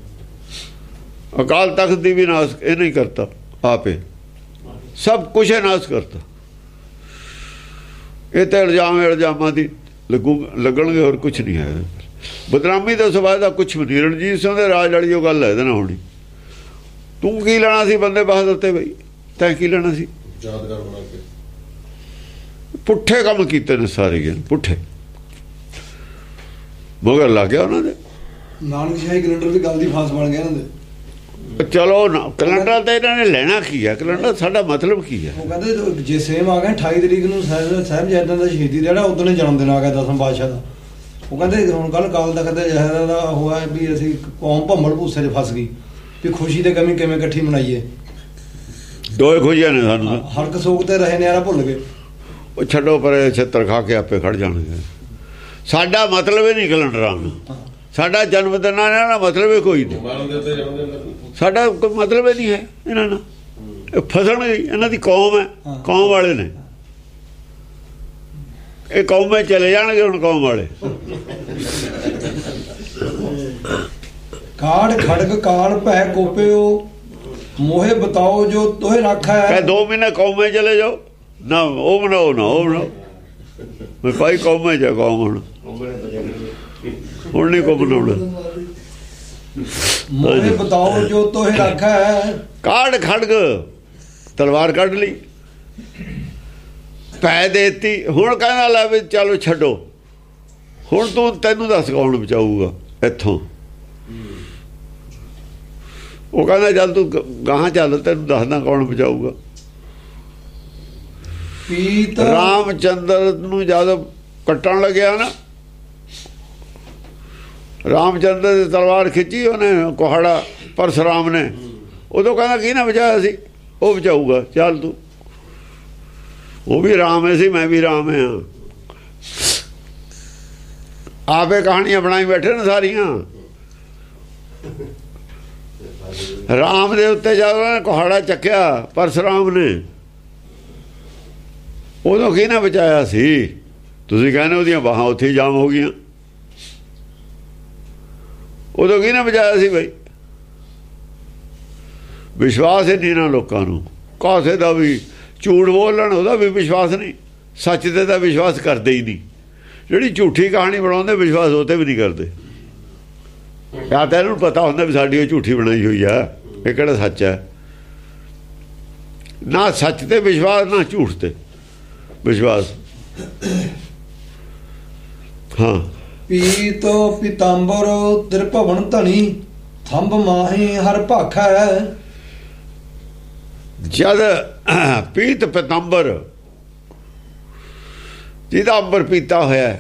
Speaker 1: ਅਕਾਲ ਤਖਤ ਦੀ ਵੀ ਨਾਸ ਇਹ ਨਹੀਂ ਕਰਤਾ, ਆਪੇ ਸਭ ਕੁਛ ਹੈ ਨਾਸ ਕਰਤਾ। ਇਹ ਤਾਂ ਇਲਜ਼ਾਮਾਂ ਦੀ ਲੱਗਣਗੇ, ਹੋਰ ਕੁਛ ਨਹੀਂ ਹੈ। ਬਦਨਾਮੀ ਦਾ ਸਵਾਦ ਦਾ ਕੁਛ ਨਹੀਂ। ਰਣਜੀਤ ਸਿੰਘ ਦੇ ਰਾਜ ਵਾਲੀ ਉਹ ਗੱਲ ਹੈ ਇਹਦੇ ਨਾਲ ਹੋਣੀ। ਤੂੰ ਕੀ ਲੈਣਾ ਸੀ ਬੰਦੇ ਬਹਾਦਰ ਤੇ ਬਈ, ਤੈਂ ਕੀ ਲੈਣਾ ਸੀ? ਯਾਦਗਾਰ ਬਣਾ ਕੇ ਪੁੱਠੇ ਕੰਮ ਕੀਤੇ ਨੇ ਸਾਰੇ, ਪੁੱਠੇ ਮਗਰ ਲੱਗ ਗਿਆ ਉਹਨਾਂ ਦੇ।
Speaker 3: ਨਾਨਕ ਸ਼ਾਹੀ ਕੈਲੰਡਰ ਵੀ ਗੱਲ ਦੀ ਫਾਸ ਬਣ ਗਿਆ ਇਹਨਾਂ ਦੇ।
Speaker 1: ਚਲੋ ਕੈਲੰਡਰ ਤਾਂ ਇਹਨਾਂ ਨੇ ਲੈਣਾ ਕੀ ਹੈ? ਕੈਲੰਡਰ ਸਾਡਾ ਮਤਲਬ ਕੀ ਹੈ?
Speaker 3: ਉਹ ਕਹਿੰਦੇ ਜੇ ਸੇਮ ਆ ਗਿਆ 28 ਤਰੀਕ ਨੂੰ ਸਾਹਿਬਜ਼ਾਦਿਆਂ ਦਾ ਸ਼ਹੀਦੀ ਦਿਹਾੜਾ, ਉਦੋਂ ਜਨਮ ਦਿਨ ਆ ਗਿਆ 10ਵੇਂ ਪਾਤਸ਼ਾਹ ਦਾ। ਉਹ ਕਹਿੰਦੇ ਹੁਣ ਕੱਲ ਕਾਲ ਤਖਤ ਦੇ ਜਹੇਦਾਰ ਦਾ ਹੋਇਆ ਵੀ ਅਸੀਂ ਕੌਮ ਭੰਮੜ ਭੂਸੇ 'ਚ ਫਸ ਗਈ ਵੀ ਖੁਸ਼ੀ ਤੇ ਕਮੀ ਕਿਵੇਂ ਇਕੱਠੀ ਮਨਾਈਏ।
Speaker 1: ਦੋਏ ਖੁਸ਼ੀਆਂ ਨੇ ਸਾਨੂੰ।
Speaker 3: ਹਰਕ ਸੋਗ ਤੇ ਰਹੇ ਨਿਆਰਾ ਭੁੱਲ ਗਏ। ਉਹ
Speaker 1: ਛੱਡੋ ਪਰੇ, ਛਿੱਤਰ ਖਾ ਕੇ ਆਪੇ ਖੜ ਜਾਣਗੇ। ਸਾਡਾ ਮਤਲਬ ਹੀ ਨਹੀਂ ਕੈਲੰਡਰਾਂ ਨਾਲ। ਸਾਡਾ ਜਨਮ ਦਿਨ ਨਾਲ ਮਤਲਬ ਹੀ ਕੋਈ ਨਹੀਂ। ਸਾਡਾ ਕੋਈ ਮਤਲਬ ਹੀ ਨਹੀਂ ਹੈ ਇਹਨਾਂ ਨਾਲ। ਇਹ ਫਸਣਗੇ, ਇਹਨਾਂ ਦੀ ਕੌਮ ਹੈ, ਕੌਮ ਵਾਲੇ ਨੇ। ਇਹ ਕੌਮੇ ਚਲੇ ਜਾਣਗੇ ਹੁਣ, ਕੌਮ ਵਾਲੇ
Speaker 3: ਕਾੜ ਖੜਗ ਕਾਲ ਭੈ ਕੋਪਿਓ ਮੋਹੇ ਬਤਾਓ ਜੋ ਤੋਹੇ ਰੱਖਾ ਹੈ।
Speaker 1: 2 ਮਹੀਨੇ ਕੌਮੇ ਚਲੇ ਜਾਓ ਨਾ ਉਹ ਬਣਾਓ ਨਾ ਉਹ ਬਣਾਓ ਮੈਂ ਭਾਈ ਕੌਮੇ ਜਾ ਕੌਮ ਹੁਣ ਨਹੀਂ ਕੋ ਬਣਾਉਣਾ।
Speaker 3: ਮੋਹੇ ਬਤਾਓ ਜੋ ਤੋਹੇ ਰੱਖਾ ਹੈ।
Speaker 1: ਕਾੜ ਖੜਗ ਤਲਵਾਰ ਕੱਢ ਲਈ ਪੈ ਦੇਤੀ ਹੁਣ ਕਹਿੰਦਾ ਲੈ ਵੀ ਚਲੋ ਛੱਡੋ ਹੁਣ ਤੈਨੂੰ ਦੱਸ ਕੌਣ ਬਚਾਊਗਾ ਇੱਥੋਂ। ਉਹ ਕਹਿੰਦਾ ਜਦ ਤੂੰ ਗਾਹਾਂ ਚੱਲ ਤੈਨੂੰ ਦੱਸਦਾ ਕੌਣ ਬਚਾਊਗਾ। ਰਾਮਚੰਦਰ ਨੂੰ ਜਦ ਕੱਟਣ ਲੱਗਿਆ ਨਾ ਰਾਮਚੰਦਰ ਦੀ ਤਲਵਾਰ ਖਿੱਚੀ ਉਹਨੇ ਕੁਹਾੜਾ ਪਰਸ਼ੁਰਾਮ ਨੇ ਉਦੋਂ ਕਹਿੰਦਾ ਕੀ ਨਾ ਬਚਾਇਆ ਸੀ ਉਹ ਬਚਾਊਗਾ ਚੱਲ ਤੂੰ। ਉਹ ਵੀ ਰਾਮ ਹੈ ਸੀ ਮੈਂ ਵੀ ਰਾਮ ਹਾਂ ਆਪੇ ਕਹਾਣੀਆਂ ਬਣਾਈ ਬੈਠੇ ਨੇ ਸਾਰੀਆਂ। ਰਾਮ ਦੇ ਉੱਤੇ ਜਦ ਉਹਨੇ ਕੁਹਾੜਾ ਚੱਕਿਆ ਪਰਸ਼ੁਰਾਮ ਨੇ ਉਦੋਂ ਕੀ ਨਾ ਬਚਾਇਆ ਸੀ। ਤੁਸੀਂ ਕਹਿੰਦੇ ਉਹਦੀਆਂ ਬਾਹਾਂ ਉੱਥੇ ਜਾਮ ਹੋ ਗਈਆਂ ਉਦੋਂ ਕੀ ਨਾ ਬਚਾਇਆ ਸੀ ਬਈ। ਵਿਸ਼ਵਾਸ ਹੀ ਨਹੀਂ ਨਾ ਲੋਕਾਂ ਨੂੰ ਕਾਸੇ ਦਾ ਵੀ ਝੂਠ ਬੋਲਣ ਉਹਦਾ ਵੀ ਵਿਸ਼ਵਾਸ ਨਹੀਂ ਸੱਚ ਦੇ ਤਾਂ ਵਿਸ਼ਵਾਸ ਕਰਦੇ ਹੀ ਨਹੀਂ। ਜਿਹੜੀ ਝੂਠੀ ਕਹਾਣੀ ਬਣਾਉਂਦੇ ਵਿਸ਼ਵਾਸ ਉਹ 'ਤੇ ਵੀ ਨਹੀਂ ਕਰਦੇ। ਜਾਂ ਤਾਂ ਇਹਨੂੰ ਪਤਾ ਹੁੰਦਾ ਵੀ ਸਾਡੀ ਉਹ ਝੂਠੀ ਬਣਾਈ ਹੋਈ ਆ ਇਹ ਕਿਹੜਾ ਸੱਚ ਹੈ। ਨਾ ਸੱਚ ਤੇ ਵਿਸ਼ਵਾਸ ਨਾ ਝੂਠ ਤੇ ਵਿਸ਼ਵਾਸ। ਹਾਂ
Speaker 3: ਪੀਤੋ ਪੀਤਾੰਬਰ ਤ੍ਰਿਭਵਨ ਧਣੀ ਥੰਬ ਮਾਹੀ ਹਰ ਭਾਖਾ ਹੈ।
Speaker 1: ਜਦ ਪੀਤ ਪੀਤਾੰਬਰ ਜਿਹਦਾ ਅੰਬਰ ਪੀਤਾ ਹੋਇਆ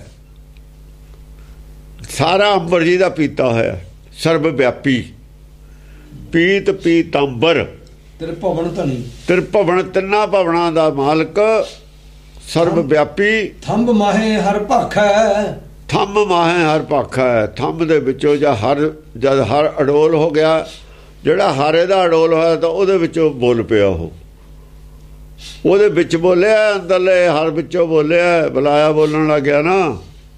Speaker 1: ਸਾਰਾ ਅੰਬਰ ਜਿਹਦਾ ਪੀਤਾ ਹੋਇਆ ਸਰਬ ਵਿਆਪੀ ਪੀਤ ਪੀਤਾੰਬਰ
Speaker 3: ਤ੍ਰਿਭਵਨ ਧਣੀ
Speaker 1: ਤ੍ਰਿਭਵਨ ਤਿੰਨਾਂ ਭਵਨਾਂ ਦਾ ਮਾਲਕ ਸਰਬ ਵਿਆਪੀ
Speaker 3: ਥੰਬ ਮਾਹੇ ਹਰ ਭਾਖਾ ਹੈ।
Speaker 1: ਥੰਮ ਮਾਹੇ ਹਰ ਭਾਖਾ ਹੈ। ਥੰਮ ਦੇ ਵਿੱਚੋਂ ਜਦ ਹਰ ਅਡੋਲ ਹੋ ਗਿਆ ਜਿਹੜਾ ਹਾਰੇ ਦਾ ਅਡੋਲ ਹੋਇਆ ਤਾਂ ਉਹਦੇ ਵਿੱਚੋਂ ਬੋਲ ਪਿਆ ਉਹਦੇ ਵਿੱਚ ਬੋਲਿਆ ਅੰਦਰਲੇ ਹਰ ਵਿੱਚੋਂ ਬੋਲਿਆ ਬੁਲਾਇਆ ਬੋਲਣ ਲੱਗ ਗਿਆ ਨਾ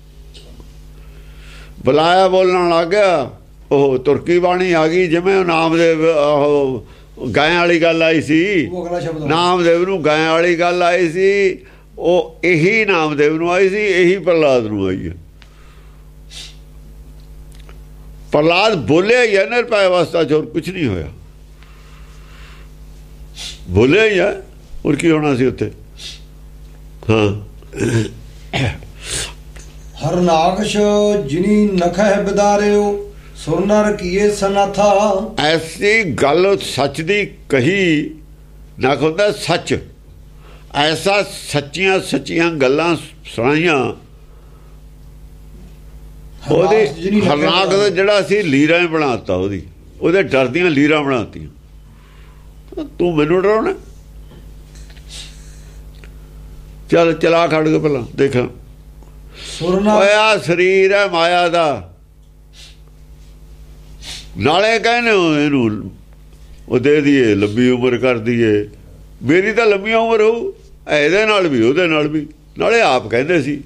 Speaker 1: ਬੁਲਾਇਆ ਬੋਲਣ ਲੱਗ ਗਿਆ। ਉਹ ਤੁਰਕੀ ਬਾਣੀ ਆ ਗਈ ਜਿਵੇਂ ਨਾਮਦੇਵ ਗਾਇਆਂ ਵਾਲੀ ਗੱਲ ਆਈ ਸੀ ਨਾਮਦੇਵ ਨੂੰ ਗਾਇਆਂ ਵਾਲੀ ਗੱਲ ਆਈ ਸੀ ਉਹ ਇਹੀ ਨਾਮਦੇਵ ਨੂੰ ਆਈ ਸੀ ਇਹੀ ਪ੍ਰਹਲਾਦ ਨੂੰ ਆਈ ਹੈ। ਪ੍ਰਹਲਾਦ ਬੋਲਿਆ ਹੀ ਹੈ ਨਿਰਭੈ ਅਵਸਥਾ 'ਚ ਹੋਰ ਕੁਛ ਨਹੀਂ ਹੋਇਆ ਬੋਲਿਆ ਹੀ ਹੈ ਹੋਰ ਕੀ ਹੋਣਾ ਸੀ ਉੱਥੇ। ਹਾਂ
Speaker 3: ਹਰਨਾਕਸ਼ ਜਿਨੀ ਨਖਹਿ ਬਿਦਾਰਿਓ ਸੁਰਨਰ ਕੀਏ ਸਨਾਥਾ।
Speaker 1: ਐਸੀ ਗੱਲ ਸੱਚ ਦੀ ਕਹੀ ਨਖ ਹੁੰਦਾ ਸੱਚ ਐਸਾ ਸੱਚੀਆਂ ਗੱਲਾਂ ਸੁਣਾਈਆਂ ਉਹਦੀ ਹਰਨਾਕ ਦਾ ਜਿਹੜਾ ਸੀ ਲੀਰਾਂ ਹੀ ਬਣਾਤਾ ਉਹਦੇ ਡਰਦੀਆਂ ਲੀਰਾਂ ਬਣਾਤੀਆਂ। ਤੂੰ ਮੈਨੂੰ ਡਰਾਉਣਾ ਚੱਲ ਚਲਾ ਖੜ ਕੇ ਪਹਿਲਾਂ ਦੇਖਾਂ ਹੋਇਆ ਸਰੀਰ ਹੈ ਮਾਇਆ ਦਾ ਨਾਲੇ ਕਹਿੰਦੇ ਇਹਨੂੰ ਉਹ ਦੇ ਦਈਏ ਲੰਬੀ ਉਮਰ ਕਰ ਦਈਏ ਮੇਰੀ ਤਾਂ ਲੰਬੀ ਉਮਰ ਹੋਊ ਇਹਦੇ ਨਾਲ ਵੀ ਉਹਦੇ ਨਾਲ ਵੀ ਨਾਲੇ ਆਪ ਕਹਿੰਦੇ ਸੀ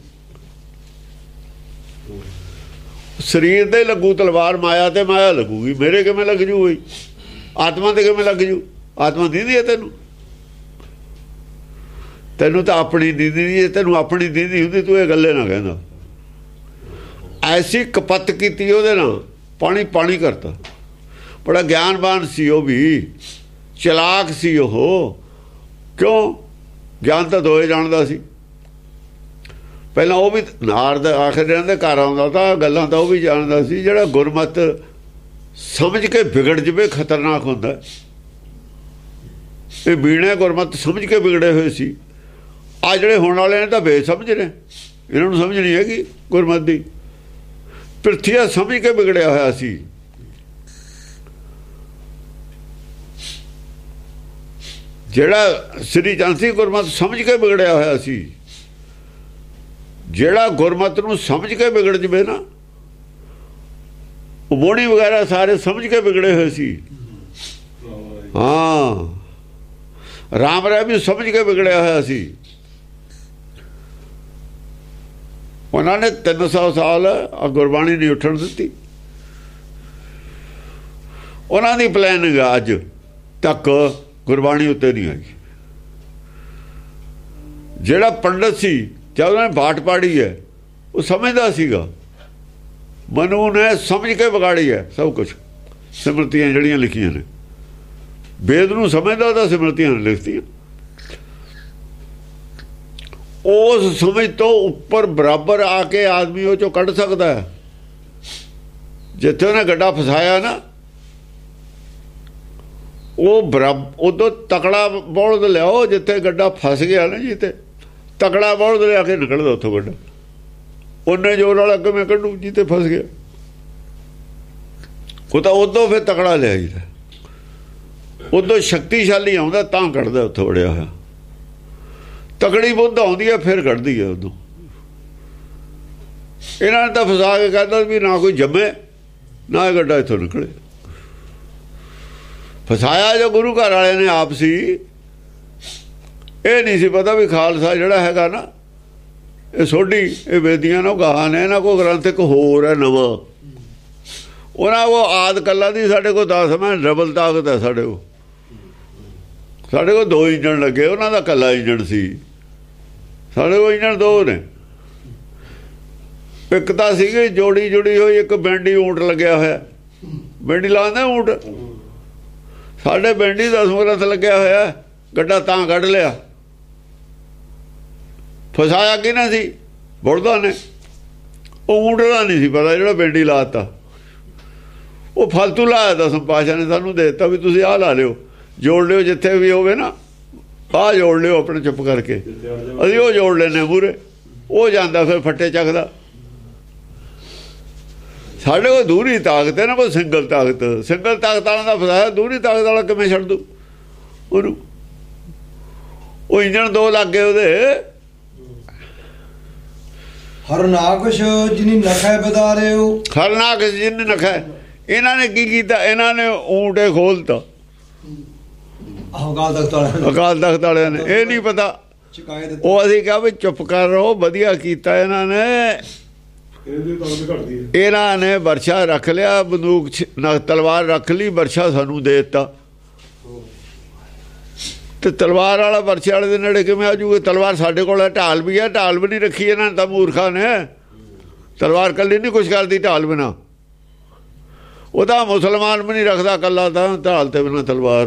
Speaker 1: ਸਰੀਰ ਦੇ ਲੱਗੂ ਤਲਵਾਰ ਮਾਇਆ ਤੇ ਮਾਇਆ ਲੱਗੂਗੀ ਮੇਰੇ ਕਿਵੇਂ ਲੱਗ ਜੂ ਹੋਈ ਆਤਮਾ ਤੇ ਕਿਵੇਂ ਲੱਗ ਜੂ ਆਤਮਾ ਦੀਦੀ ਹੈ ਤੈਨੂੰ ਤਾਂ ਆਪਣੀ ਦੀਦੀ ਨਹੀਂ ਤੈਨੂੰ ਆਪਣੀ ਦੀਦੀ ਹੁੰਦੀ ਤੂੰ ਇਹ ਗੱਲੇ ਨਾ ਕਹਿੰਦਾ। ਐਸੀ ਕਪੱਤ ਕੀਤੀ ਉਹਦੇ ਨਾਲ ਪਾਣੀ ਕਰਤਾ। ਬੜਾ ਗਿਆਨਵਾਨ ਸੀ ਉਹ ਵੀ ਚਲਾਕ ਸੀ ਉਹ ਕਿਉਂ ਗਿਆਨ ਤਾਂ ਦੋਏ ਜਾਣਦਾ ਸੀ। ਪਹਿਲਾਂ ਉਹ ਵੀ ਨਾਰਦ ਆਖਰ ਦਿਨ ਦੇ ਘਰ ਆਉਂਦਾ ਤਾਂ ਗੱਲਾਂ ਤਾਂ ਉਹ ਵੀ ਜਾਣਦਾ ਸੀ। ਜਿਹੜਾ ਗੁਰਮਤ ਸਮਝ ਕੇ ਵਿਗੜ ਜਵੇ ਖਤਰਨਾਕ ਹੁੰਦਾ। ਇਹ ਬੀਣੇ ਗੁਰਮਤ ਸਮਝ ਕੇ ਵਿਗੜੇ ਹੋਏ ਸੀ। ਆ ਜਿਹੜੇ ਹੋਣ ਵਾਲੇ ਨੇ ਤਾਂ ਬੇਸਮਝ ਨੇ ਇਹਨਾਂ ਨੂੰ ਸਮਝ ਨਹੀਂ ਹੈਗੀ ਗੁਰਮਤ ਦੀ। ਪ੍ਰਿਥਵੀ ਸਮਝ ਕੇ ਵਿਗੜਿਆ ਹੋਇਆ ਸੀ। ਜਿਹੜਾ ਸ੍ਰੀ ਚੰਦ ਸੀ ਗੁਰਮਤ ਸਮਝ ਕੇ ਵਿਗੜਿਆ ਹੋਇਆ ਸੀ। ਜਿਹੜਾ ਗੁਰਮਤ ਨੂੰ ਸਮਝ ਕੇ ਵਿਗੜ ਜਵੇ ਨਾ ਉਹ ਬੋਣੀ ਵਗੈਰਾ ਸਾਰੇ ਸਮਝ ਕੇ ਵਿਗੜੇ ਹੋਏ ਸੀ। ਹਾਂ ਰਾਮ ਰਾਏ ਵੀ ਸਮਝ ਕੇ ਵਿਗੜਿਆ ਹੋਇਆ ਸੀ। ਉਹਨਾਂ ਨੇ 300 ਸਾਲ ਗੁਰਬਾਣੀ ਨਹੀਂ ਉੱਠਣ ਦਿੱਤੀ। ਉਹਨਾਂ ਦੀ ਪਲੈਨਿੰਗ ਅੱਜ ਤੱਕ ਗੁਰਬਾਣੀ ਉੱਤੇ ਨਹੀਂ ਆਈ। ਜਿਹੜਾ ਪੰਡਤ ਸੀ ਜਦ ਉਹਨਾਂ ਨੇ ਬਾਟ ਪਾੜੀ ਹੈ ਉਹ ਸਮਝਦਾ ਸੀਗਾ, ਮਨੂ ਨੇ ਸਮਝ ਕੇ ਵਿਗਾੜੀ ਹੈ ਸਭ ਕੁਝ। ਸਿਮਰਤੀਆਂ ਜਿਹੜੀਆਂ ਲਿਖੀਆਂ ਨੇ, ਵੇਦ ਨੂੰ ਸਮਝਦਾ ਤਾਂ ਸਿਮਰਤੀਆਂ ਨੇ ਲਿਖਤੀਆਂ। ਉਸ ਸਮਝ ਤੋਂ ਉੱਪਰ ਬਰਾਬਰ ਆ ਕੇ ਆਦਮੀ ਉਹ ਚੋਂ ਕੱਢ ਸਕਦਾ ਹੈ। ਜਿੱਥੇ ਉਹਨੇ ਗੱਡਾ ਫਸਾਇਆ ਨਾ, ਉਹ ਉਦੋਂ ਤਕੜਾ ਬੌਲਦ ਲਿਆਓ ਜਿੱਥੇ ਗੱਡਾ ਫਸ ਗਿਆ ਨਾ ਜੀ, ਤੇ ਤਕੜਾ ਬੌਲਦ ਲਿਆ ਕੇ ਨਿਕਲਦਾ ਉੱਥੋਂ ਗੱਡਾ। ਉਹਨੇ ਜੋਰ ਵਾਲਾ ਕਿਵੇਂ ਕੱਢੂ ਜੀ ਤੇ ਫਸ ਗਿਆ। ਉਹ ਤਾਂ ਉਦੋਂ ਫਿਰ ਤਕੜਾ ਲਿਆ ਜੀ, ਉਦੋਂ ਸ਼ਕਤੀਸ਼ਾਲੀ ਆਉਂਦਾ ਤਾਂ ਕੱਢਦਾ ਉੱਥੋਂ ਵੜਿਆ ਹੋਇਆ। ਤਕੜੀ ਬੁੱਧ ਆਉਂਦੀ ਹੈ ਫਿਰ ਕੱਢਦੀ ਹੈ ਉਦੋਂ। ਇਹਨਾਂ ਨੇ ਤਾਂ ਫਸਾ ਕੇ ਕਹਿੰਦਾ ਵੀ ਨਾ ਕੋਈ ਜੰਮੇ ਨਾ ਇਹ ਗੱਡਾ ਇੱਥੋਂ ਨਿਕਲੇ। ਫਸਾਇਆ ਜੋ ਗੁਰੂ ਘਰ ਵਾਲਿਆਂ ਨੇ ਆਪ ਸੀ। ਇਹ ਨਹੀਂ ਸੀ ਪਤਾ ਵੀ ਖਾਲਸਾ ਜਿਹੜਾ ਹੈਗਾ ਨਾ, ਇਹ ਸੋਢੀ, ਇਹ ਵੇਦੀਆਂ ਨੂੰ ਗਾਹਾਂ ਨੇ, ਇਹਨਾਂ ਕੋਲ ਗ੍ਰੰਥ ਇੱਕ ਹੋਰ ਹੈ ਨਵਾਂ। ਉਹਨਾਂ ਕੋਲ ਆਦ ਕੱਲਾ ਦੀ, ਸਾਡੇ ਕੋਲ 10 ਮੈਂ ਡਬਲ ਤਾਕਤ ਹੈ ਸਾਡੇ ਕੋਲ। ਸਾਡੇ ਕੋਲ 2 ਇੰਜਣ ਲੱਗੇ, ਉਹਨਾਂ ਦਾ ਕੱਲਾ ਇੰਜਣ ਸੀ। ਸਾਡੇ ਕੋਲ ਇੰਜਣ 2 ਨੇ। ਇੱਕ ਤਾਂ ਸੀਗੀ ਜੁੜੀ ਹੋਈ, ਇੱਕ ਬੈਂਡੀ ਊਂਟ ਲੱਗਿਆ ਹੋਇਆ। ਬੈਂਡੀ ਲਾਉਂਦਾ ਊਂਟ, ਸਾਡੇ ਬੈਂਡੀ 10 ਗ੍ਰੰਥ ਲੱਗਿਆ ਹੋਇਆ। ਗੱਡਾ ਤਾਂ ਕੱਢ ਲਿਆ। ਫਸਾਇਆ ਕਿਹਨਾਂ ਸੀ? ਬੁਲਦਾਂ ਨੇ। ਉਹ ਊਂਟ ਦਾ ਨਹੀਂ ਸੀ ਪਤਾ ਜਿਹੜਾ ਬੈਂਡੀ ਲਾਤਾ। ਉਹ ਫਾਲਤੂ ਲਾਇਆ 10 ਪਾਤਸ਼ਾਹ ਨੇ ਸਾਨੂੰ ਦੇ ਦਿੱਤਾ ਵੀ ਤੁਸੀਂ ਆਹ ਲਾ ਲਿਓ, ਜੋੜ ਲਿਓ ਜਿੱਥੇ ਵੀ ਹੋਵੇ ਨਾ, ਆਹ ਜੋੜ ਲਿਓ ਆਪਣੇ ਚੁੱਪ ਕਰਕੇ। ਅਸੀਂ ਉਹ ਜੋੜ ਲੈਂਦੇ ਮੂਹਰੇ, ਉਹ ਜਾਂਦਾ ਫਿਰ ਫੱਟੇ ਚੱਕਦਾ। ਸਾਡੇ ਕੋਲ ਦੂਰੀ ਤਾਕਤ ਹੈ ਨਾ, ਕੋਈ ਸਿੰਗਲ ਤਾਕਤ। ਸਿੰਗਲ ਤਾਕਤ ਵਾਲਾ ਦਾ ਫਸਾਇਆ, ਦੂਰੀ ਤਾਕਤ ਵਾਲਾ ਕਿਵੇਂ ਛੱਡ ਦੂ ਉਹਨੂੰ? ਉਹ ਇੰਜਣ 2 ਲੱਗ ਗਏ ਉਹਦੇ।
Speaker 3: ਹਰਨਾਕਸ਼ ਜਿਨੀ ਨਖੈ ਬਦਾਰਿਓ,
Speaker 1: ਹਰਨਾਕਸ਼ ਜਿਨੀ ਨਖੈ। ਇਹਨਾਂ ਨੇ ਕੀ ਕੀਤਾ? ਇਹਨਾਂ ਨੇ ਊਂਟੇ ਖੋਲਤਾ ਅਕਾਲ ਤਖਤ ਵਾਲਿਆਂ ਨੇ। ਇਹ ਨਹੀਂ ਪਤਾ। ਉਹ ਅਸੀਂ ਕਿਹਾ ਵੀ ਚੁੱਪ ਕਰ ਰਹੋ, ਵਧੀਆ ਕੀਤਾ ਇਹਨਾਂ ਨੇ। ਇਹਨਾਂ ਨੇ ਵਰਸ਼ਾ ਰੱਖ ਲਿਆ, ਬੰਦੂਕ ਤਲਵਾਰ ਰੱਖ ਲਈ, ਵਰਸ਼ਾ ਸਾਨੂੰ ਦੇ ਦਿੱਤਾ। ਤੇ ਤਲਵਾਰ ਵਾਲਾ ਵਰਸ਼ੇ ਵਾਲੇ ਦੇ ਨੇੜੇ ਕਿਵੇਂ ਆ ਜੂਗੇ? ਤਲਵਾਰ ਸਾਡੇ ਕੋਲ ਹੈ, ਢਾਲ ਵੀ ਹੈ, ਢਾਲ ਵੀ ਨਹੀਂ ਰੱਖੀ ਇਹਨਾਂ ਨੇ ਤਾਂ ਮੂਰਖਾਂ ਨੇ। ਤਲਵਾਰ ਕੱਲੀ ਨਹੀਂ ਕੁਛ ਕਰਦੀ ਢਾਲ ਬਿਨਾ। ਉਹ ਤਾਂ ਮੁਸਲਮਾਨ ਵੀ ਨਹੀਂ ਰੱਖਦਾ ਕੱਲਾ ਤਾਂ ਢਾਲ ਤੇ ਬਿਨਾ ਤਲਵਾਰ।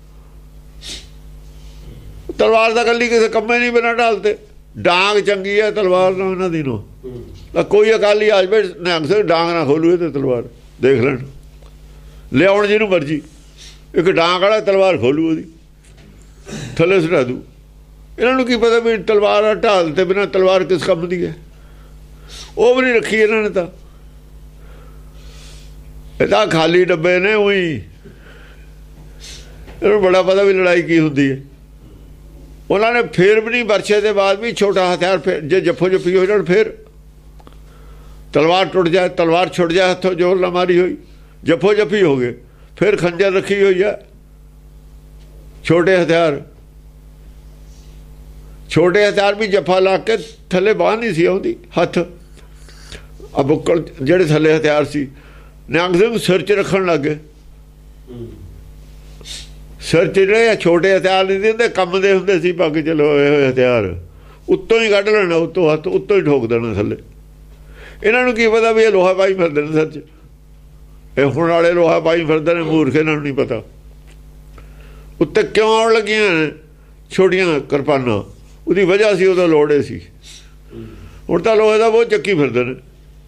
Speaker 1: ਤਲਵਾਰ ਦਾ ਕੱਲੀ ਕਿਸੇ ਕੰਮੇ ਨਹੀਂ ਬਿਨਾ ਢਾਲ ਤੇ। ਡਾਂਗ ਚੰਗੀ ਹੈ ਤਲਵਾਰ ਨਾਲ ਇਹਨਾਂ ਦੀ ਨੂੰ। ਕੋਈ ਅਕਾਲੀ ਆ ਜਾਵੇ ਨਿਹੰਗ ਸਿੰਘ ਡਾਂਗ ਨਾ ਖੋਲੂ ਇਹ ਤੇ ਤਲਵਾਰ ਦੇਖ ਲੈਣ, ਲਿਆਉਣ ਜਿਹਨੂੰ ਮਰਜੀ। ਇੱਕ ਡਾਂਗ ਵਾਲਾ ਤਲਵਾਰ ਖੋਲੂ ਉਹਦੀ, ਥੱਲੇ ਸੁਟਾ ਦੂ। ਇਹਨਾਂ ਨੂੰ ਕੀ ਪਤਾ ਵੀ ਤਲਵਾਰ ਢਾਲ ਤੇ ਬਿਨਾਂ ਤਲਵਾਰ ਕਿਸ ਕੰਮ ਦੀ ਹੈ? ਉਹ ਵੀ ਨਹੀਂ ਰੱਖੀ ਇਹਨਾਂ ਨੇ ਤਾਂ। ਇਹ ਤਾਂ ਖਾਲੀ ਡੱਬੇ ਨੇ ਉਹੀ। ਇਹਨੂੰ ਬੜਾ ਪਤਾ ਵੀ ਲੜਾਈ ਕੀ ਹੁੰਦੀ ਹੈ। ਉਹਨਾਂ ਨੇ ਫੇਰ ਵੀ ਨਹੀਂ, ਵਰਸ਼ੇ ਦੇ ਬਾਅਦ ਵੀ ਛੋਟਾ ਹਥਿਆਰ ਫੇਰ ਜੇ ਜੱਫੋ ਜੱਫੀ ਹੋ ਜਾਣ, ਫੇਰ ਤਲਵਾਰ ਟੁੱਟ ਜਾਏ, ਤਲਵਾਰ ਛੁੱਟ ਜਾਏ ਹੱਥੋਂ, ਜ਼ੋਰ ਨਾ ਮਾਰੀ ਹੋਈ, ਜੱਫੋ ਜੱਫੀ ਹੋ ਗਏ, ਫਿਰ ਖੰਜਰ ਰੱਖੀ ਹੋਈ ਹੈ। ਛੋਟੇ ਹਥਿਆਰ ਵੀ ਜੱਫਾ ਲਾ ਕੇ ਥੱਲੇ ਬਾਹ ਨਹੀਂ ਸੀ ਆਉਂਦੀ ਹੱਥ। ਆ ਬੁੱਕਲ ਜਿਹੜੇ ਥੱਲੇ ਹਥਿਆਰ ਸੀ, ਨਿਹੰਗ ਸਿੰਘ ਸਿਰ 'ਚ ਰੱਖਣ ਲੱਗ ਗਏ। ਸਿਰ 'ਚ ਜਿਹੜੇ ਛੋਟੇ ਹਥਿਆਰ ਨਹੀਂ ਦਿੰਦੇ, ਕੰਮ ਦੇ ਹੁੰਦੇ ਸੀ ਪੱਗ 'ਚ ਲੋਏ ਹੋਏ ਹਥਿਆਰ। ਉੱਤੋਂ ਹੀ ਕੱਢ ਲੈਣਾ, ਉੱਤੋਂ ਹੱਥ ਉੱਤੋਂ ਹੀ ਠੋਕ ਦੇਣਾ ਥੱਲੇ। ਇਹਨਾਂ ਨੂੰ ਕੀ ਪਤਾ ਵੀ ਇਹ ਲੋਹਾ ਪਾਈ ਫਿਰਦੇ ਨੇ ਸਿਰ 'ਚ। ਇਹ ਹੁਣ ਵਾਲੇ ਲੋਹਾ ਪਾਈ ਫਿਰਦੇ ਨੇ ਮੂਰਖ, ਇਹਨਾਂ ਨੂੰ ਨਹੀਂ ਪਤਾ ਉੱਤੇ ਕਿਉਂ ਆਉਣ ਲੱਗੀਆਂ ਨੇ ਛੋਟੀਆਂ ਕਿਰਪਾਨਾਂ। ਉਹਦੀ ਵਜ੍ਹਾ ਸੀ, ਉਦੋਂ ਲੋੜੇ ਸੀ। ਹੁਣ ਤਾਂ ਲੋਹੇ ਦਾ ਬਹੁਤ ਚੱਕੀ ਫਿਰਦੇ ਨੇ।